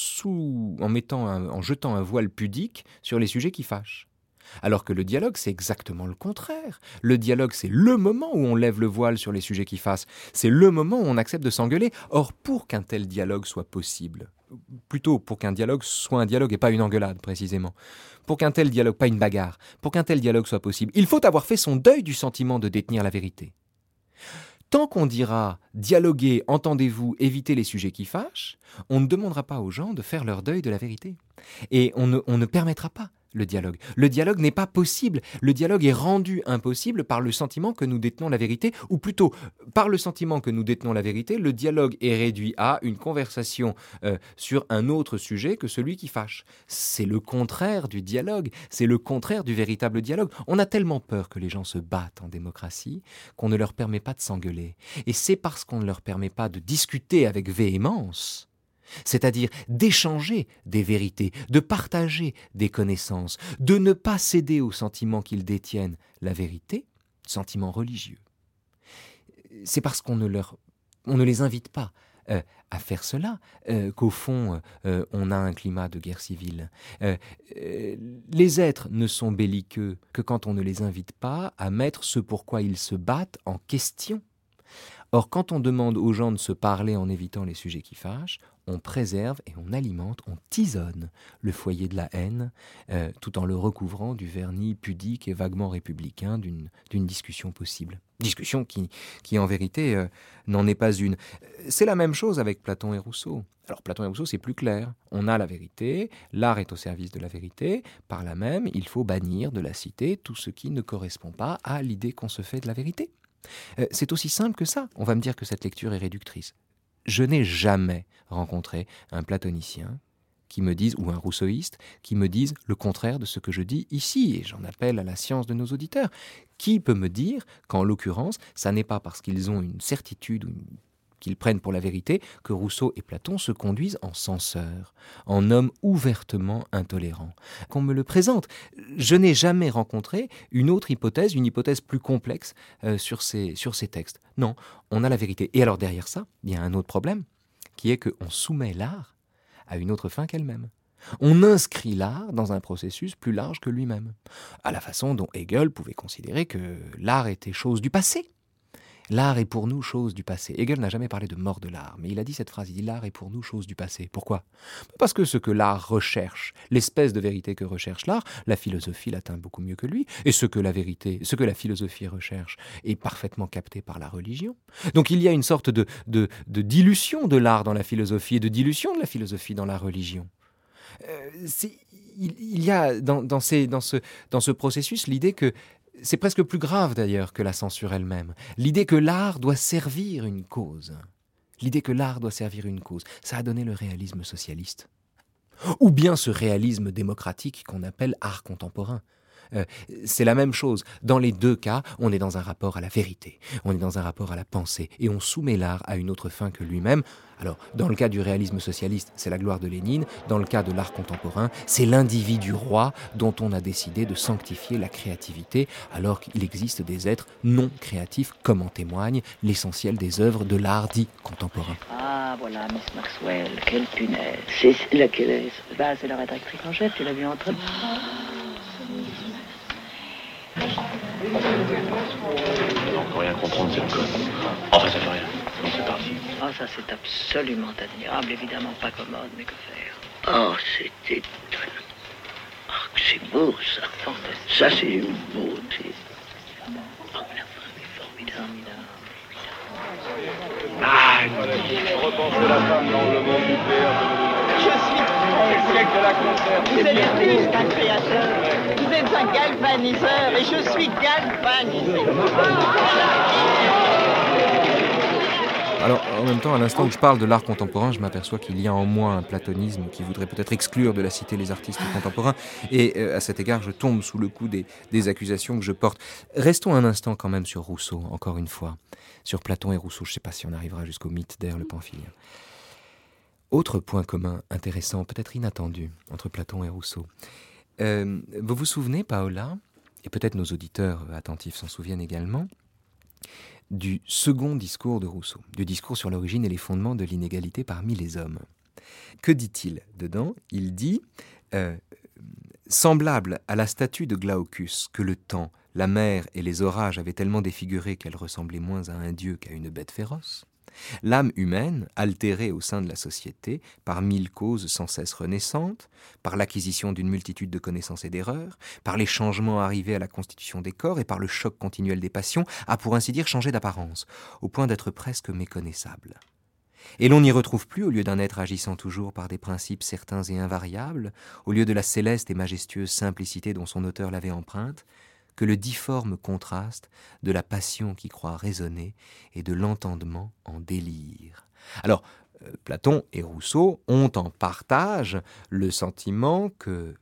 jetant un voile pudique sur les sujets qui fâchent. Alors que le dialogue, c'est exactement le contraire. Le dialogue, c'est le moment où on lève le voile sur les sujets qui fâchent. C'est le moment où on accepte de s'engueuler. Or, pour qu'un tel dialogue soit possible, plutôt pour qu'un dialogue soit un dialogue et pas une engueulade, précisément, pour qu'un tel dialogue, pas une bagarre, pour qu'un tel dialogue soit possible, il faut avoir fait son deuil du sentiment de détenir la vérité. Tant qu'on dira « dialoguer, entendez-vous, évitez les sujets qui fâchent », on ne demandera pas aux gens de faire leur deuil de la vérité. Et on ne permettra pas le dialogue. Le dialogue n'est pas possible. Le dialogue est rendu impossible par le sentiment que nous détenons la vérité, ou plutôt, par le sentiment que nous détenons la vérité, le dialogue est réduit à une conversation sur un autre sujet que celui qui fâche. C'est le contraire du dialogue, c'est le contraire du véritable dialogue. On a tellement peur que les gens se battent en démocratie qu'on ne leur permet pas de s'engueuler. Et c'est parce qu'on ne leur permet pas de discuter avec véhémence, c'est-à-dire d'échanger des vérités, de partager des connaissances, de ne pas céder au sentiment qu'ils détiennent la vérité, sentiment religieux. C'est parce qu'on ne les invite pas à faire cela qu'au fond, on a un climat de guerre civile. Les êtres ne sont belliqueux que quand on ne les invite pas à mettre ce pourquoi ils se battent en question. Or, quand on demande aux gens de se parler en évitant les sujets qui fâchent, on préserve et on alimente, on tisonne le foyer de la haine, tout en le recouvrant du vernis pudique et vaguement républicain d'une discussion possible. Discussion qui en vérité, n'en est pas une. C'est la même chose avec Platon et Rousseau. Alors Platon et Rousseau, c'est plus clair. On a la vérité, l'art est au service de la vérité. Par là même, il faut bannir de la cité tout ce qui ne correspond pas à l'idée qu'on se fait de la vérité. C'est aussi simple que ça. On va me dire que cette lecture est réductrice. Je n'ai jamais rencontré un platonicien qui me dise, ou un rousseauiste, qui me dise le contraire de ce que je dis ici, et j'en appelle à la science de nos auditeurs. Qui peut me dire qu'en l'occurrence, ça n'est pas parce qu'ils ont une certitude qu'ils prennent pour la vérité que Rousseau et Platon se conduisent en censeurs, en hommes ouvertement intolérants. Qu'on me le présente. Je n'ai jamais rencontré une autre hypothèse, une hypothèse plus complexe sur ces textes. Non, on a la vérité. Et alors derrière ça, il y a un autre problème, qui est qu'on soumet l'art à une autre fin qu'elle-même. On inscrit l'art dans un processus plus large que lui-même, à la façon dont Hegel pouvait considérer que l'art était chose du passé. L'art est pour nous chose du passé. Hegel n'a jamais parlé de mort de l'art, mais il a dit cette phrase, il dit l'art est pour nous chose du passé. Pourquoi ? Parce que ce que l'art recherche, l'espèce de vérité que recherche l'art, la philosophie l'atteint beaucoup mieux que lui, et ce que la philosophie recherche est parfaitement capté par la religion. Donc il y a une sorte de dilution de l'art dans la philosophie et de dilution de la philosophie dans la religion. Il y a dans ce processus l'idée que c'est presque plus grave d'ailleurs que la censure elle-même. L'idée que l'art doit servir une cause. Ça a donné le réalisme socialiste. Ou bien ce réalisme démocratique qu'on appelle art contemporain. C'est la même chose. Dans les deux cas, on est dans un rapport à la vérité, on est dans un rapport à la pensée, et on soumet l'art à une autre fin que lui-même. Alors, dans le cas du réalisme socialiste, c'est la gloire de Lénine. Dans le cas de l'art contemporain, c'est l'individu roi dont on a décidé de sanctifier la créativité, alors qu'il existe des êtres non créatifs, comme en témoigne l'essentiel des œuvres de l'art dit contemporain. Ah, voilà, Miss Maxwell, quelle punaise. C'est laquelle est c'est la rédactrice en chef, tu l'as vu entrer. On peut rien comprendre cette conne. Enfin, ça fait rien. Bon, c'est parti. Ah, ça c'est absolument admirable, évidemment pas commode, mais que faire? Oh, c'est étonnant. Oh, c'est beau ça. Fantastique. Ça c'est une beauté. Oh, la femme est formidable. Ah, repenser la femme dans le monde du théâtre. Vous êtes plus qu'un créateur, vous êtes un galvaniseur et je suis galvanisé. Alors, en même temps, à l'instant où je parle de l'art contemporain, je m'aperçois qu'il y a en moi un platonisme qui voudrait peut-être exclure de la cité les artistes contemporains. Et à cet égard, je tombe sous le coup des accusations que je porte. Restons un instant quand même sur Rousseau, encore une fois. Sur Platon et Rousseau, je ne sais pas si on arrivera jusqu'au mythe d'Air le Pamphilien. Autre point commun intéressant, peut-être inattendu, entre Platon et Rousseau. Vous vous souvenez, Paola, et peut-être nos auditeurs attentifs s'en souviennent également, du second discours de Rousseau, du discours sur l'origine et les fondements de l'inégalité parmi les hommes. Que dit-il dedans ? Il dit semblable à la statue de Glaucus, que le temps, la mer et les orages avaient tellement défiguré qu'elle ressemblait moins à un dieu qu'à une bête féroce. L'âme humaine, altérée au sein de la société, par 1000 causes sans cesse renaissantes, par l'acquisition d'une multitude de connaissances et d'erreurs, par les changements arrivés à la constitution des corps et par le choc continuel des passions, a pour ainsi dire changé d'apparence, au point d'être presque méconnaissable. Et l'on n'y retrouve plus, au lieu d'un être agissant toujours par des principes certains et invariables, au lieu de la céleste et majestueuse simplicité dont son auteur l'avait empreinte, que le difforme contraste de la passion qui croit raisonner et de l'entendement en délire. Alors, Platon et Rousseau ont en partage le sentiment que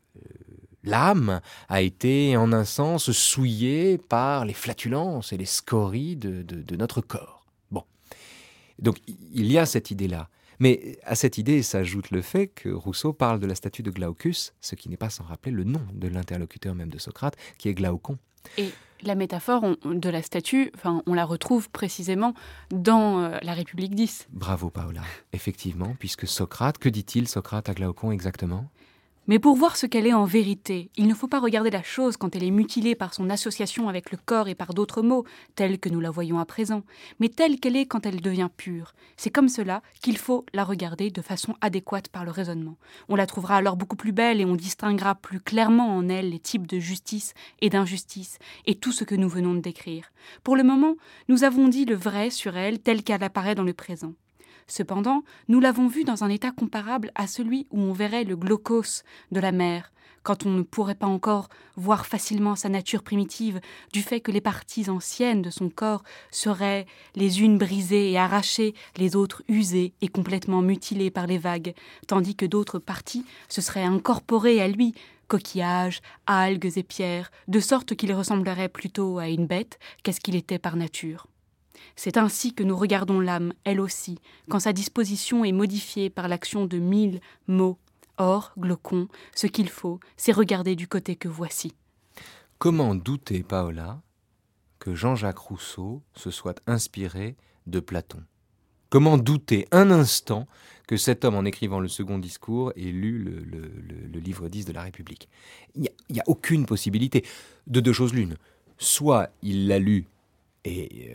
l'âme a été en un sens souillée par les flatulences et les scories de notre corps. Bon, donc il y a cette idée-là. Mais à cette idée s'ajoute le fait que Rousseau parle de la statue de Glaucus, ce qui n'est pas sans rappeler le nom de l'interlocuteur même de Socrate, qui est Glaucon. Et la métaphore de la statue, on la retrouve précisément dans la République 10. Bravo Paola, effectivement, puisque Socrate, que dit-il Socrate à Glaucon exactement ? Mais pour voir ce qu'elle est en vérité, il ne faut pas regarder la chose quand elle est mutilée par son association avec le corps et par d'autres maux, tels que nous la voyons à présent, mais telle qu'elle est quand elle devient pure. C'est comme cela qu'il faut la regarder de façon adéquate par le raisonnement. On la trouvera alors beaucoup plus belle et on distinguera plus clairement en elle les types de justice et d'injustice et tout ce que nous venons de décrire. Pour le moment, nous avons dit le vrai sur elle tel qu'elle apparaît dans le présent. Cependant, nous l'avons vue dans un état comparable à celui où on verrait le glaucos de la mer, quand on ne pourrait pas encore voir facilement sa nature primitive, du fait que les parties anciennes de son corps seraient les unes brisées et arrachées, les autres usées et complètement mutilées par les vagues, tandis que d'autres parties se seraient incorporées à lui, coquillages, algues et pierres, de sorte qu'il ressemblerait plutôt à une bête qu'à ce qu'il était par nature. C'est ainsi que nous regardons l'âme, elle aussi, quand sa disposition est modifiée par l'action de 1000 mots. Or, Glaucon, ce qu'il faut, c'est regarder du côté que voici. Comment douter, Paola, que Jean-Jacques Rousseau se soit inspiré de Platon ? Comment douter un instant que cet homme, en écrivant le second discours, ait lu le livre 10 de la République ? Il n'y a aucune possibilité. De deux choses l'une. Soit il l'a lu et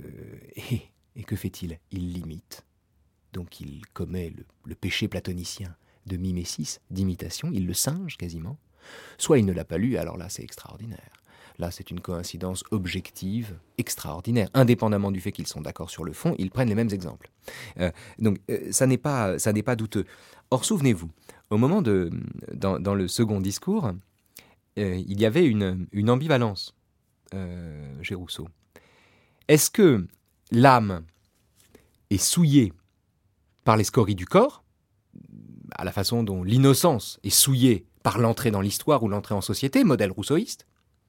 que fait-il ? Il l'imite. Donc il commet le péché platonicien de mimésis, d'imitation, il le singe quasiment. Soit il ne l'a pas lu, alors là c'est extraordinaire. Là c'est une coïncidence objective extraordinaire. Indépendamment du fait qu'ils sont d'accord sur le fond, ils prennent les mêmes exemples. Donc ça n'est pas douteux. Or souvenez-vous, au moment dans le second discours, il y avait une ambivalence chez Rousseau. Est-ce que l'âme est souillée par les scories du corps, à la façon dont l'innocence est souillée par l'entrée dans l'histoire ou l'entrée en société, modèle rousseauiste ?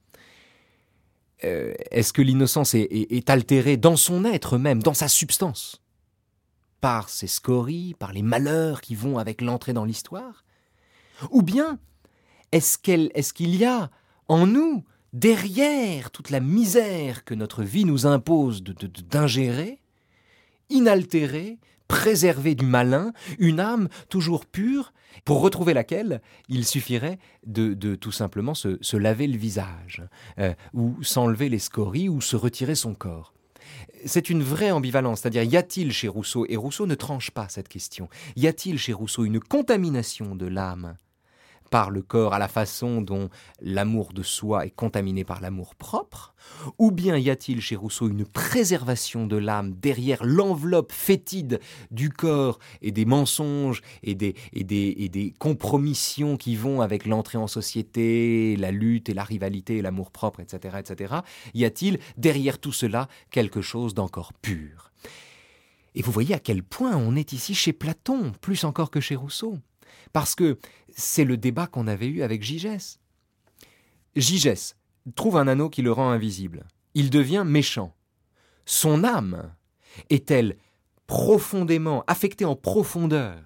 Est-ce que l'innocence est altérée dans son être même, dans sa substance, par ses scories, par les malheurs qui vont avec l'entrée dans l'histoire ? Ou bien, est-ce qu'il y a en nous, derrière toute la misère que notre vie nous impose d'ingérer, inaltérée, préservée du malin, une âme toujours pure, pour retrouver laquelle il suffirait de tout simplement se laver le visage, ou s'enlever les scories, ou se retirer son corps. C'est une vraie ambivalence, c'est-à-dire y a-t-il chez Rousseau, et Rousseau ne tranche pas cette question, y a-t-il chez Rousseau une contamination de l'âme par le corps à la façon dont l'amour de soi est contaminé par l'amour propre, ou bien y a-t-il chez Rousseau une préservation de l'âme derrière l'enveloppe fétide du corps et des mensonges et des compromissions qui vont avec l'entrée en société, la lutte et la rivalité et l'amour propre, etc., etc. Y a-t-il derrière tout cela quelque chose d'encore pur ? Et vous voyez à quel point on est ici chez Platon, plus encore que chez Rousseau. Parce que c'est le débat qu'on avait eu avec Gygès. Gygès trouve un anneau qui le rend invisible. Il devient méchant. Son âme est-elle profondément affectée en profondeur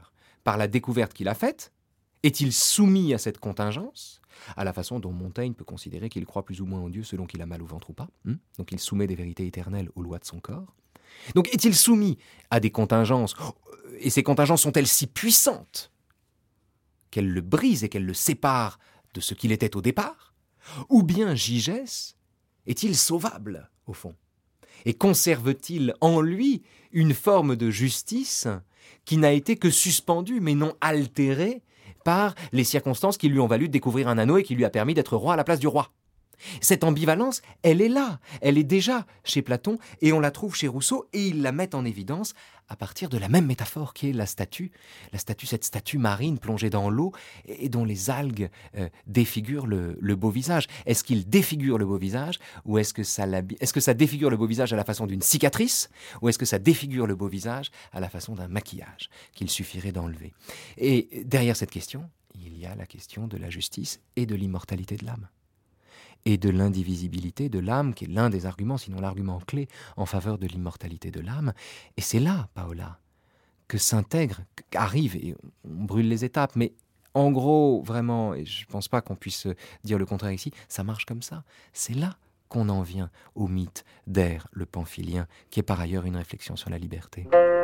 par la découverte qu'il a faite? Est-il soumis à cette contingence, à la façon dont Montaigne peut considérer qu'il croit plus ou moins en Dieu selon qu'il a mal au ventre ou pas? Donc il soumet des vérités éternelles aux lois de son corps. Donc est-il soumis à des contingences, et ces contingences sont-elles si puissantes qu'elles le brisent et qu'elles le séparent de ce qu'il était au départ? Ou bien Gigès est-il sauvable, au fond? Et conserve-t-il en lui une forme de justice qui n'a été que suspendue, mais non altérée par les circonstances qui lui ont valu de découvrir un anneau et qui lui a permis d'être roi à la place du roi? Cette ambivalence, elle est là, elle est déjà chez Platon, et on la trouve chez Rousseau, et il la met en évidence à partir de la même métaphore qui est la statue, cette statue marine plongée dans l'eau, et dont les algues défigurent le beau visage. Est-ce qu'il défigure le beau visage, ou est-ce que ça défigure le beau visage à la façon d'une cicatrice, ou est-ce que ça défigure le beau visage à la façon d'un maquillage qu'il suffirait d'enlever? Et derrière cette question, il y a la question de la justice et de l'immortalité de l'âme, et de l'indivisibilité de l'âme, qui est l'un des arguments, sinon l'argument clé, en faveur de l'immortalité de l'âme. Et c'est là, Paola, que arrive, et on brûle les étapes, mais en gros, vraiment, et je ne pense pas qu'on puisse dire le contraire ici, ça marche comme ça. C'est là qu'on en vient au mythe d'Air, le pamphilien, qui est par ailleurs une réflexion sur la liberté.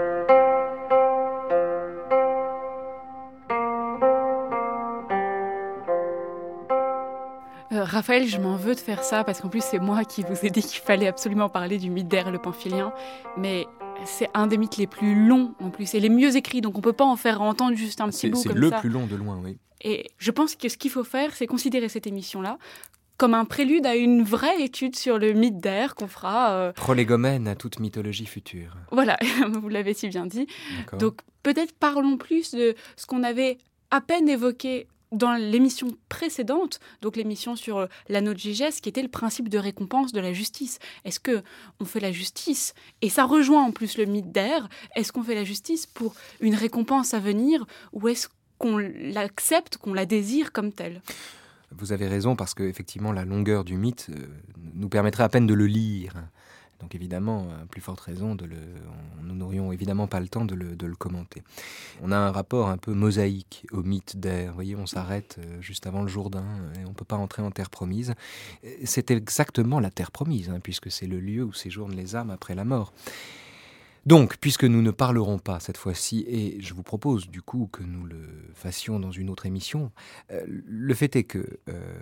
Raphaël, je m'en veux de faire ça, parce qu'en plus c'est moi qui vous ai dit qu'il fallait absolument parler du mythe d'Air, le pamphilien, mais c'est un des mythes les plus longs en plus, et les mieux écrits, donc on ne peut pas en faire entendre juste un petit bout comme ça. C'est le plus long de loin, oui. Et je pense que ce qu'il faut faire, c'est considérer cette émission-là comme un prélude à une vraie étude sur le mythe d'Air qu'on fera... Prolégomène à toute mythologie future. Voilà, vous l'avez si bien dit. D'accord. Donc peut-être parlons plus de ce qu'on avait à peine évoqué dans l'émission précédente, donc l'émission sur l'anneau de Gigès, qui était le principe de récompense de la justice. Est-ce qu'on fait la justice, et ça rejoint en plus le mythe d'Air, est-ce qu'on fait la justice pour une récompense à venir, ou est-ce qu'on l'accepte, qu'on la désire comme telle ? Vous avez raison, parce qu'effectivement, la longueur du mythe nous permettrait à peine de le lire. Donc évidemment, à plus forte raison, nous n'aurions évidemment pas le temps de le commenter. On a un rapport un peu mosaïque au mythe d'Air. Vous voyez, on s'arrête juste avant le Jourdain et on ne peut pas entrer en terre promise. C'est exactement la terre promise, puisque c'est le lieu où séjournent les âmes après la mort. Donc, puisque nous ne parlerons pas cette fois-ci, et je vous propose du coup que nous le fassions dans une autre émission, le fait est que...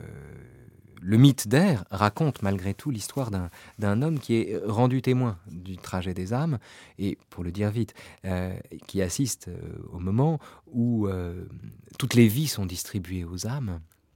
le mythe d'Air raconte malgré tout l'histoire d'un homme qui est rendu témoin du trajet des âmes, et pour le dire vite, qui assiste au moment où toutes les vies sont distribuées aux âmes,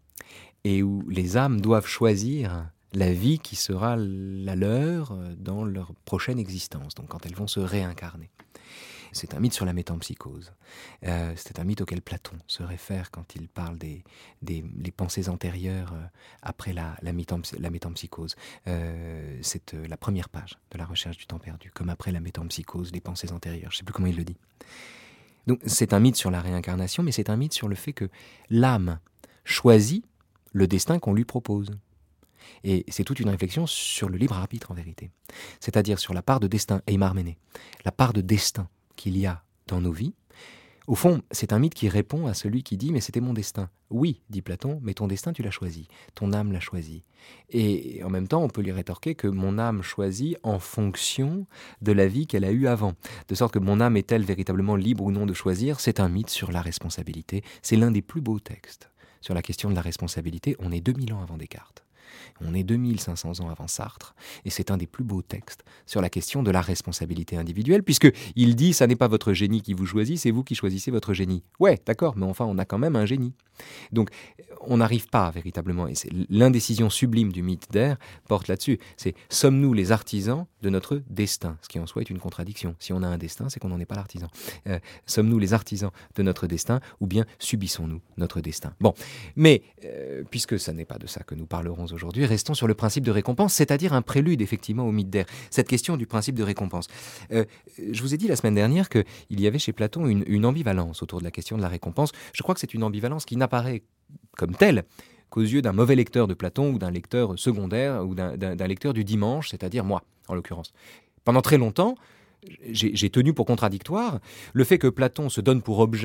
et où les âmes doivent choisir la vie qui sera la leur dans leur prochaine existence, donc quand elles vont se réincarner. C'est un mythe sur la métempsychose. C'est un mythe auquel Platon se réfère quand il parle des pensées antérieures après la métempsychose. C'est la première page de la recherche du temps perdu, comme après la métempsychose, les pensées antérieures. Je ne sais plus comment il le dit. Donc c'est un mythe sur la réincarnation, mais c'est un mythe sur le fait que l'âme choisit le destin qu'on lui propose. Et c'est toute une réflexion sur le libre arbitre en vérité. C'est-à-dire sur la part de destin, Eimar Méné, la part de destin qu'il y a dans nos vies. Au fond, c'est un mythe qui répond à celui qui dit « mais c'était mon destin ». Oui, dit Platon, mais ton destin tu l'as choisi, ton âme l'a choisi. Et en même temps, on peut lui rétorquer que mon âme choisit en fonction de la vie qu'elle a eue avant. De sorte que mon âme est-elle véritablement libre ou non de choisir? C'est un mythe sur la responsabilité. C'est l'un des plus beaux textes sur la question de la responsabilité. On est 2000 ans avant Descartes. On est 2500 ans avant Sartre, et c'est un des plus beaux textes sur la question de la responsabilité individuelle, puisqu'il dit « ça n'est pas votre génie qui vous choisit, c'est vous qui choisissez votre génie ». Ouais, d'accord, mais enfin, on a quand même un génie. Donc, on n'arrive pas véritablement, et c'est l'indécision sublime du mythe d'Air porte là-dessus, c'est « sommes-nous les artisans de notre destin ?» Ce qui en soi est une contradiction. Si on a un destin, c'est qu'on n'en est pas l'artisan. Sommes-nous les artisans de notre destin, ou bien subissons-nous notre destin? Bon, mais puisque ça n'est pas de ça que nous parlerons aujourd'hui, restons sur le principe de récompense, c'est-à-dire un prélude effectivement au mythe d'Air. Cette question du principe de récompense. Je vous ai dit la semaine dernière qu'il y avait chez Platon une ambivalence autour de la question de la récompense. Je crois que c'est une ambivalence qui n'apparaît comme telle qu'aux yeux d'un mauvais lecteur de Platon ou d'un lecteur secondaire ou d'un lecteur du dimanche, c'est-à-dire moi, en l'occurrence. Pendant très longtemps, j'ai tenu pour contradictoire le fait que Platon se donne pour objet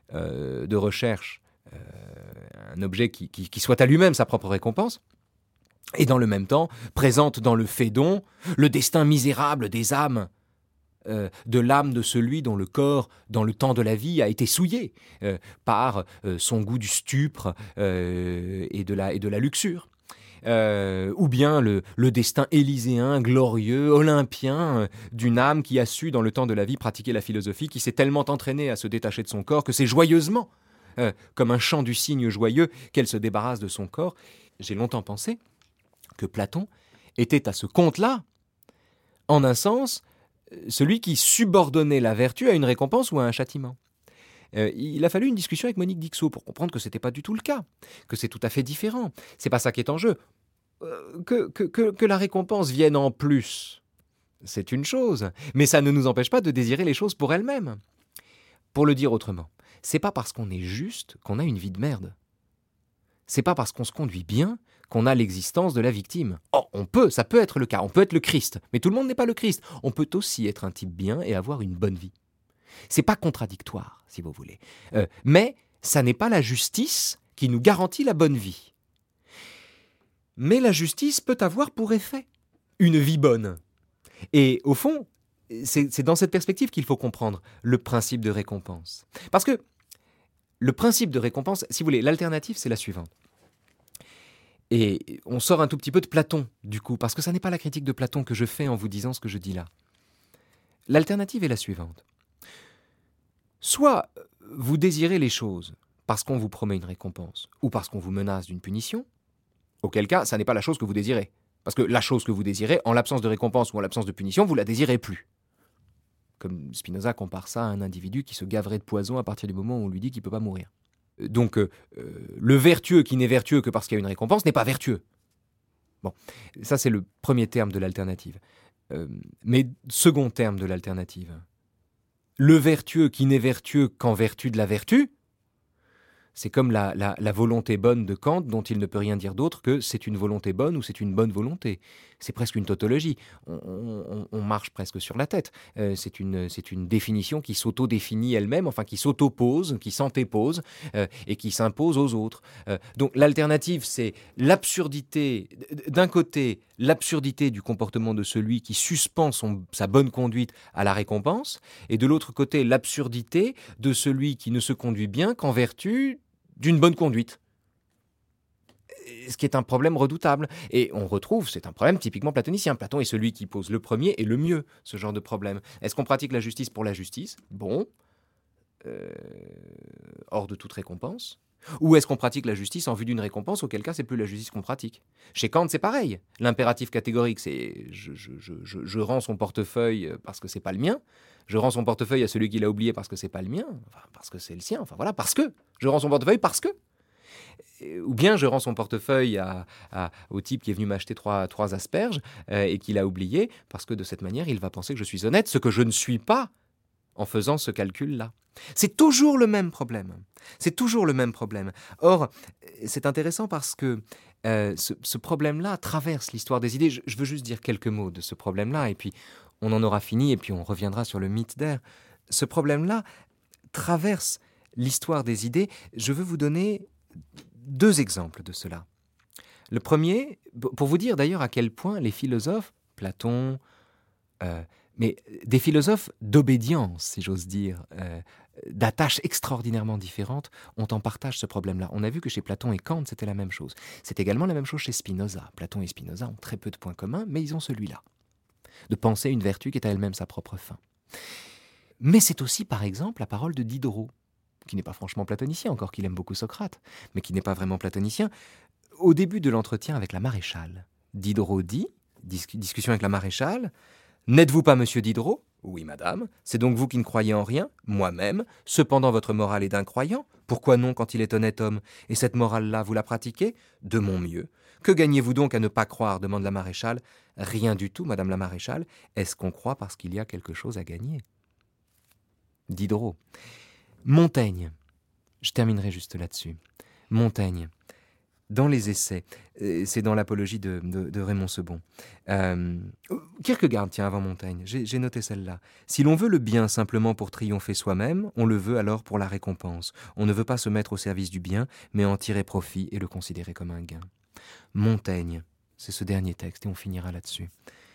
de recherche, un objet qui soit à lui-même sa propre récompense, et dans le même temps présente dans le Phédon le destin misérable des âmes, de l'âme de celui dont le corps, dans le temps de la vie, a été souillé par son goût du stupre et de la luxure. Ou bien le destin élyséen, glorieux, olympien, d'une âme qui a su, dans le temps de la vie, pratiquer la philosophie, qui s'est tellement entraînée à se détacher de son corps que c'est joyeusement, comme un chant du cygne joyeux, qu'elle se débarrasse de son corps. J'ai longtemps pensé que Platon était à ce compte-là, en un sens, celui qui subordonnait la vertu à une récompense ou à un châtiment. Il a fallu une discussion avec Monique Dixot pour comprendre que ce n'était pas du tout le cas, que c'est tout à fait différent. C'est pas ça qui est en jeu. Que la récompense vienne en plus, c'est une chose, mais ça ne nous empêche pas de désirer les choses pour elles-mêmes. Pour le dire autrement, c'est pas parce qu'on est juste qu'on a une vie de merde. C'est pas parce qu'on se conduit bien qu'on a l'existence de la victime. Oh, ça peut être le cas, on peut être le Christ, mais tout le monde n'est pas le Christ. On peut aussi être un type bien et avoir une bonne vie. C'est pas contradictoire, si vous voulez. Mais ça n'est pas la justice qui nous garantit la bonne vie. Mais la justice peut avoir pour effet une vie bonne. Et au fond, c'est dans cette perspective qu'il faut comprendre le principe de récompense. Parce que le principe de récompense, si vous voulez, l'alternative, c'est la suivante. Et on sort un tout petit peu de Platon, du coup, parce que ça n'est pas la critique de Platon que je fais en vous disant ce que je dis là. L'alternative est la suivante. Soit vous désirez les choses parce qu'on vous promet une récompense ou parce qu'on vous menace d'une punition, auquel cas, ça n'est pas la chose que vous désirez. Parce que la chose que vous désirez, en l'absence de récompense ou en l'absence de punition, vous la désirez plus. Comme Spinoza compare ça à un individu qui se gaverait de poison à partir du moment où on lui dit qu'il ne peut pas mourir. Donc, le vertueux qui n'est vertueux que parce qu'il y a une récompense n'est pas vertueux. Bon, ça c'est le premier terme de l'alternative. Mais second terme de l'alternative, le vertueux qui n'est vertueux qu'en vertu de la vertu, c'est comme la volonté bonne de Kant, dont il ne peut rien dire d'autre que c'est une volonté bonne ou c'est une bonne volonté. C'est presque une tautologie. On marche presque sur la tête. C'est une définition qui s'auto-définit elle-même, enfin qui s'auto-pose, qui s'antépose et qui s'impose aux autres. Donc l'alternative, c'est l'absurdité, d'un côté, l'absurdité du comportement de celui qui suspend sa bonne conduite à la récompense, et de l'autre côté, l'absurdité de celui qui ne se conduit bien qu'en vertu d'une bonne conduite. Ce qui est un problème redoutable. Et on retrouve, c'est un problème typiquement platonicien. Platon est celui qui pose le premier et le mieux ce genre de problème. Est-ce qu'on pratique la justice pour la justice ? Bon. Hors de toute récompense. Ou est-ce qu'on pratique la justice en vue d'une récompense, auquel cas c'est plus la justice qu'on pratique ? Chez Kant, c'est pareil. L'impératif catégorique, c'est je rends son portefeuille parce que c'est pas le mien. Je rends son portefeuille à celui qui l'a oublié parce que c'est pas le mien, enfin, parce que c'est le sien, enfin voilà, parce que. Je rends son portefeuille parce que. Ou bien je rends son portefeuille au type qui est venu m'acheter trois asperges et qui l'a oublié parce que de cette manière, il va penser que je suis honnête, ce que je ne suis pas en faisant ce calcul-là. C'est toujours le même problème. C'est toujours le même problème. Or, c'est intéressant parce que ce problème-là traverse l'histoire des idées. Je veux juste dire quelques mots de ce problème-là et puis on en aura fini et puis on reviendra sur le mythe d'Air. Ce problème-là traverse l'histoire des idées. Je veux vous donner 2 exemples de cela. Le premier, pour vous dire d'ailleurs à quel point les philosophes, Platon, mais des philosophes d'obédience, si j'ose dire, d'attaches extraordinairement différentes, ont en partage ce problème-là. On a vu que chez Platon et Kant, c'était la même chose. C'est également la même chose chez Spinoza. Platon et Spinoza ont très peu de points communs, mais ils ont celui-là, de penser une vertu qui est à elle-même sa propre fin. Mais c'est aussi, par exemple, la parole de Diderot, qui n'est pas franchement platonicien, encore qu'il aime beaucoup Socrate, mais qui n'est pas vraiment platonicien. Au début de l'entretien avec la maréchale, Diderot dit, discussion avec la maréchale, « N'êtes-vous pas monsieur Diderot ? Oui, madame. C'est donc vous qui ne croyez en rien ? Moi-même. Cependant, votre morale est d'incroyant. Pourquoi non quand il est honnête homme ? Et cette morale-là, vous la pratiquez ? De mon mieux. Que gagnez-vous donc à ne pas croire ? Demande la maréchale. Rien du tout, madame la maréchale. Est-ce qu'on croit parce qu'il y a quelque chose à gagner ? Diderot. Montaigne. Je terminerai juste là-dessus. Montaigne. dans les essais, c'est dans l'apologie de Raymond Sebon. Kierkegaard, tiens, avant Montaigne, j'ai noté celle-là. Si l'on veut le bien simplement pour triompher soi-même, on le veut alors pour la récompense. On ne veut pas se mettre au service du bien, mais en tirer profit et le considérer comme un gain. Montaigne, c'est ce dernier texte, et on finira là-dessus.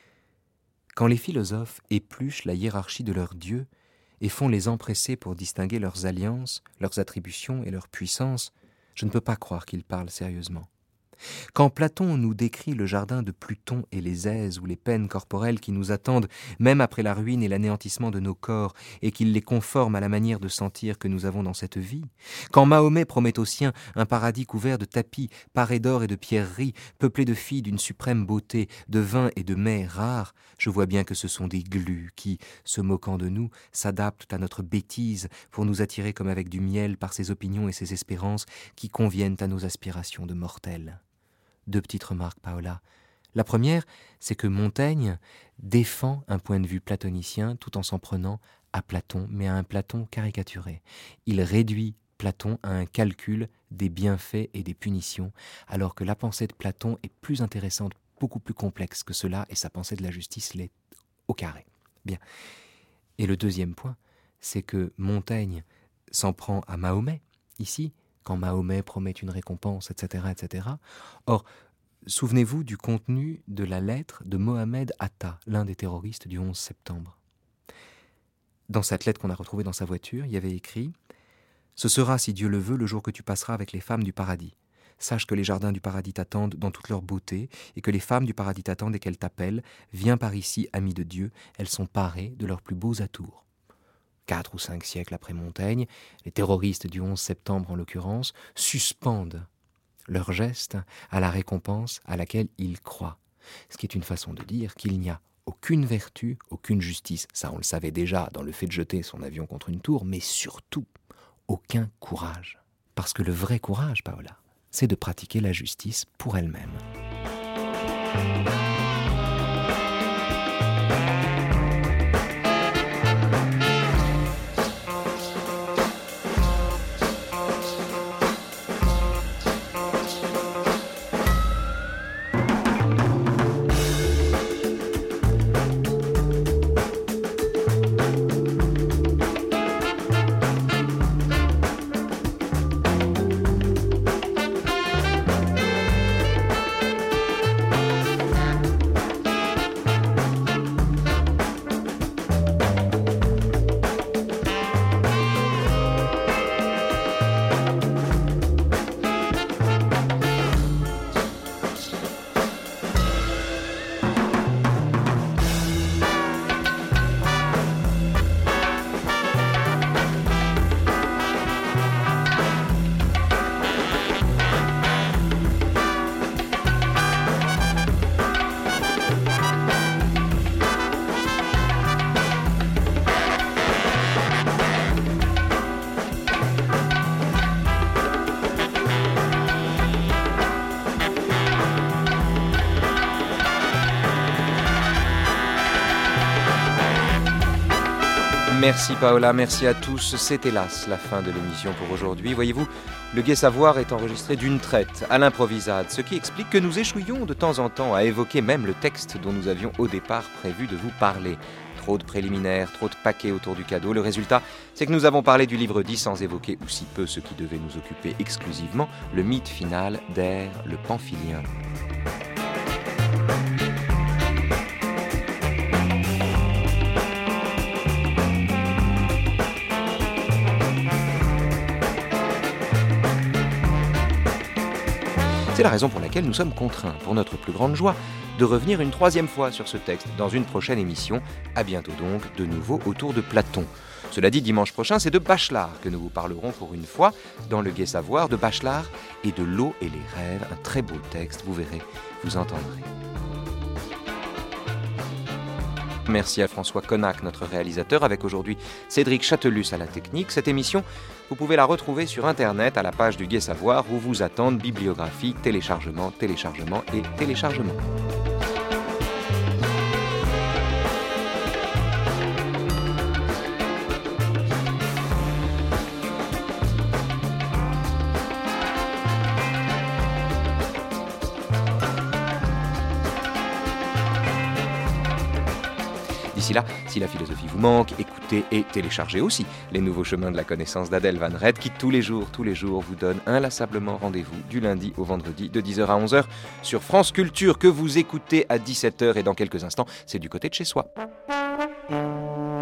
Quand les philosophes épluchent la hiérarchie de leurs dieux et font les empresser pour distinguer leurs alliances, leurs attributions et leurs puissances, je ne peux pas croire qu'ils parlent sérieusement. Quand Platon nous décrit le jardin de Pluton et les aises ou les peines corporelles qui nous attendent, même après la ruine et l'anéantissement de nos corps, et qu'il les conforme à la manière de sentir que nous avons dans cette vie, quand Mahomet promet aux siens un paradis couvert de tapis, paré d'or et de pierreries, peuplé de filles d'une suprême beauté, de vins et de mets rares, je vois bien que ce sont des glues qui, se moquant de nous, s'adaptent à notre bêtise pour nous attirer comme avec du miel par ces opinions et ces espérances qui conviennent à nos aspirations de mortels. 2 petites remarques, Paola. La première, c'est que Montaigne défend un point de vue platonicien tout en s'en prenant à Platon, mais à un Platon caricaturé. Il réduit Platon à un calcul des bienfaits et des punitions, alors que la pensée de Platon est plus intéressante, beaucoup plus complexe que cela, et sa pensée de la justice l'est au carré. Bien. Et le deuxième point, c'est que Montaigne s'en prend à Mahomet, ici, quand Mahomet promet une récompense, etc., etc. Or, souvenez-vous du contenu de la lettre de Mohamed Atta, l'un des terroristes du 11 septembre. Dans cette lettre qu'on a retrouvée dans sa voiture, il y avait écrit « Ce sera, si Dieu le veut, le jour que tu passeras avec les femmes du paradis. Sache que les jardins du paradis t'attendent dans toute leur beauté et que les femmes du paradis t'attendent et qu'elles t'appellent « Viens par ici, ami de Dieu », elles sont parées de leurs plus beaux atours. » 4 ou 5 siècles après Montaigne, les terroristes du 11 septembre en l'occurrence, suspendent leur geste à la récompense à laquelle ils croient. Ce qui est une façon de dire qu'il n'y a aucune vertu, aucune justice, ça on le savait déjà dans le fait de jeter son avion contre une tour, mais surtout aucun courage. Parce que le vrai courage, Paola, c'est de pratiquer la justice pour elle-même. Merci Paola, merci à tous. C'est hélas la fin de l'émission pour aujourd'hui. Voyez-vous, le Gai Savoir est enregistré d'une traite, à l'improvisade, ce qui explique que nous échouions de temps en temps à évoquer même le texte dont nous avions au départ prévu de vous parler. Trop de préliminaires, trop de paquets autour du cadeau. Le résultat, c'est que nous avons parlé du livre 10 sans évoquer ou si peu ce qui devait nous occuper exclusivement, le mythe final d'Air le Pamphilien. C'est la raison pour laquelle nous sommes contraints, pour notre plus grande joie, de revenir une 3e fois sur ce texte dans une prochaine émission. À bientôt donc, de nouveau autour de Platon. Cela dit, dimanche prochain, c'est de Bachelard que nous vous parlerons pour une fois dans le Gai Savoir, de Bachelard et de L'eau et les rêves. Un très beau texte, vous verrez, vous entendrez. Merci à François Connac, notre réalisateur, avec aujourd'hui Cédric Châtelus à la technique. Cette émission, vous pouvez la retrouver sur Internet à la page du Gai Savoir où vous attendent bibliographie, téléchargement, téléchargement et téléchargement. D'ici là, si la philosophie vous manque, écoutez et téléchargez aussi les nouveaux chemins de la connaissance d'Adèle Van Rett qui tous les jours vous donne inlassablement rendez-vous du lundi au vendredi de 10h à 11h sur France Culture que vous écoutez à 17h et dans quelques instants, c'est du côté de chez soi.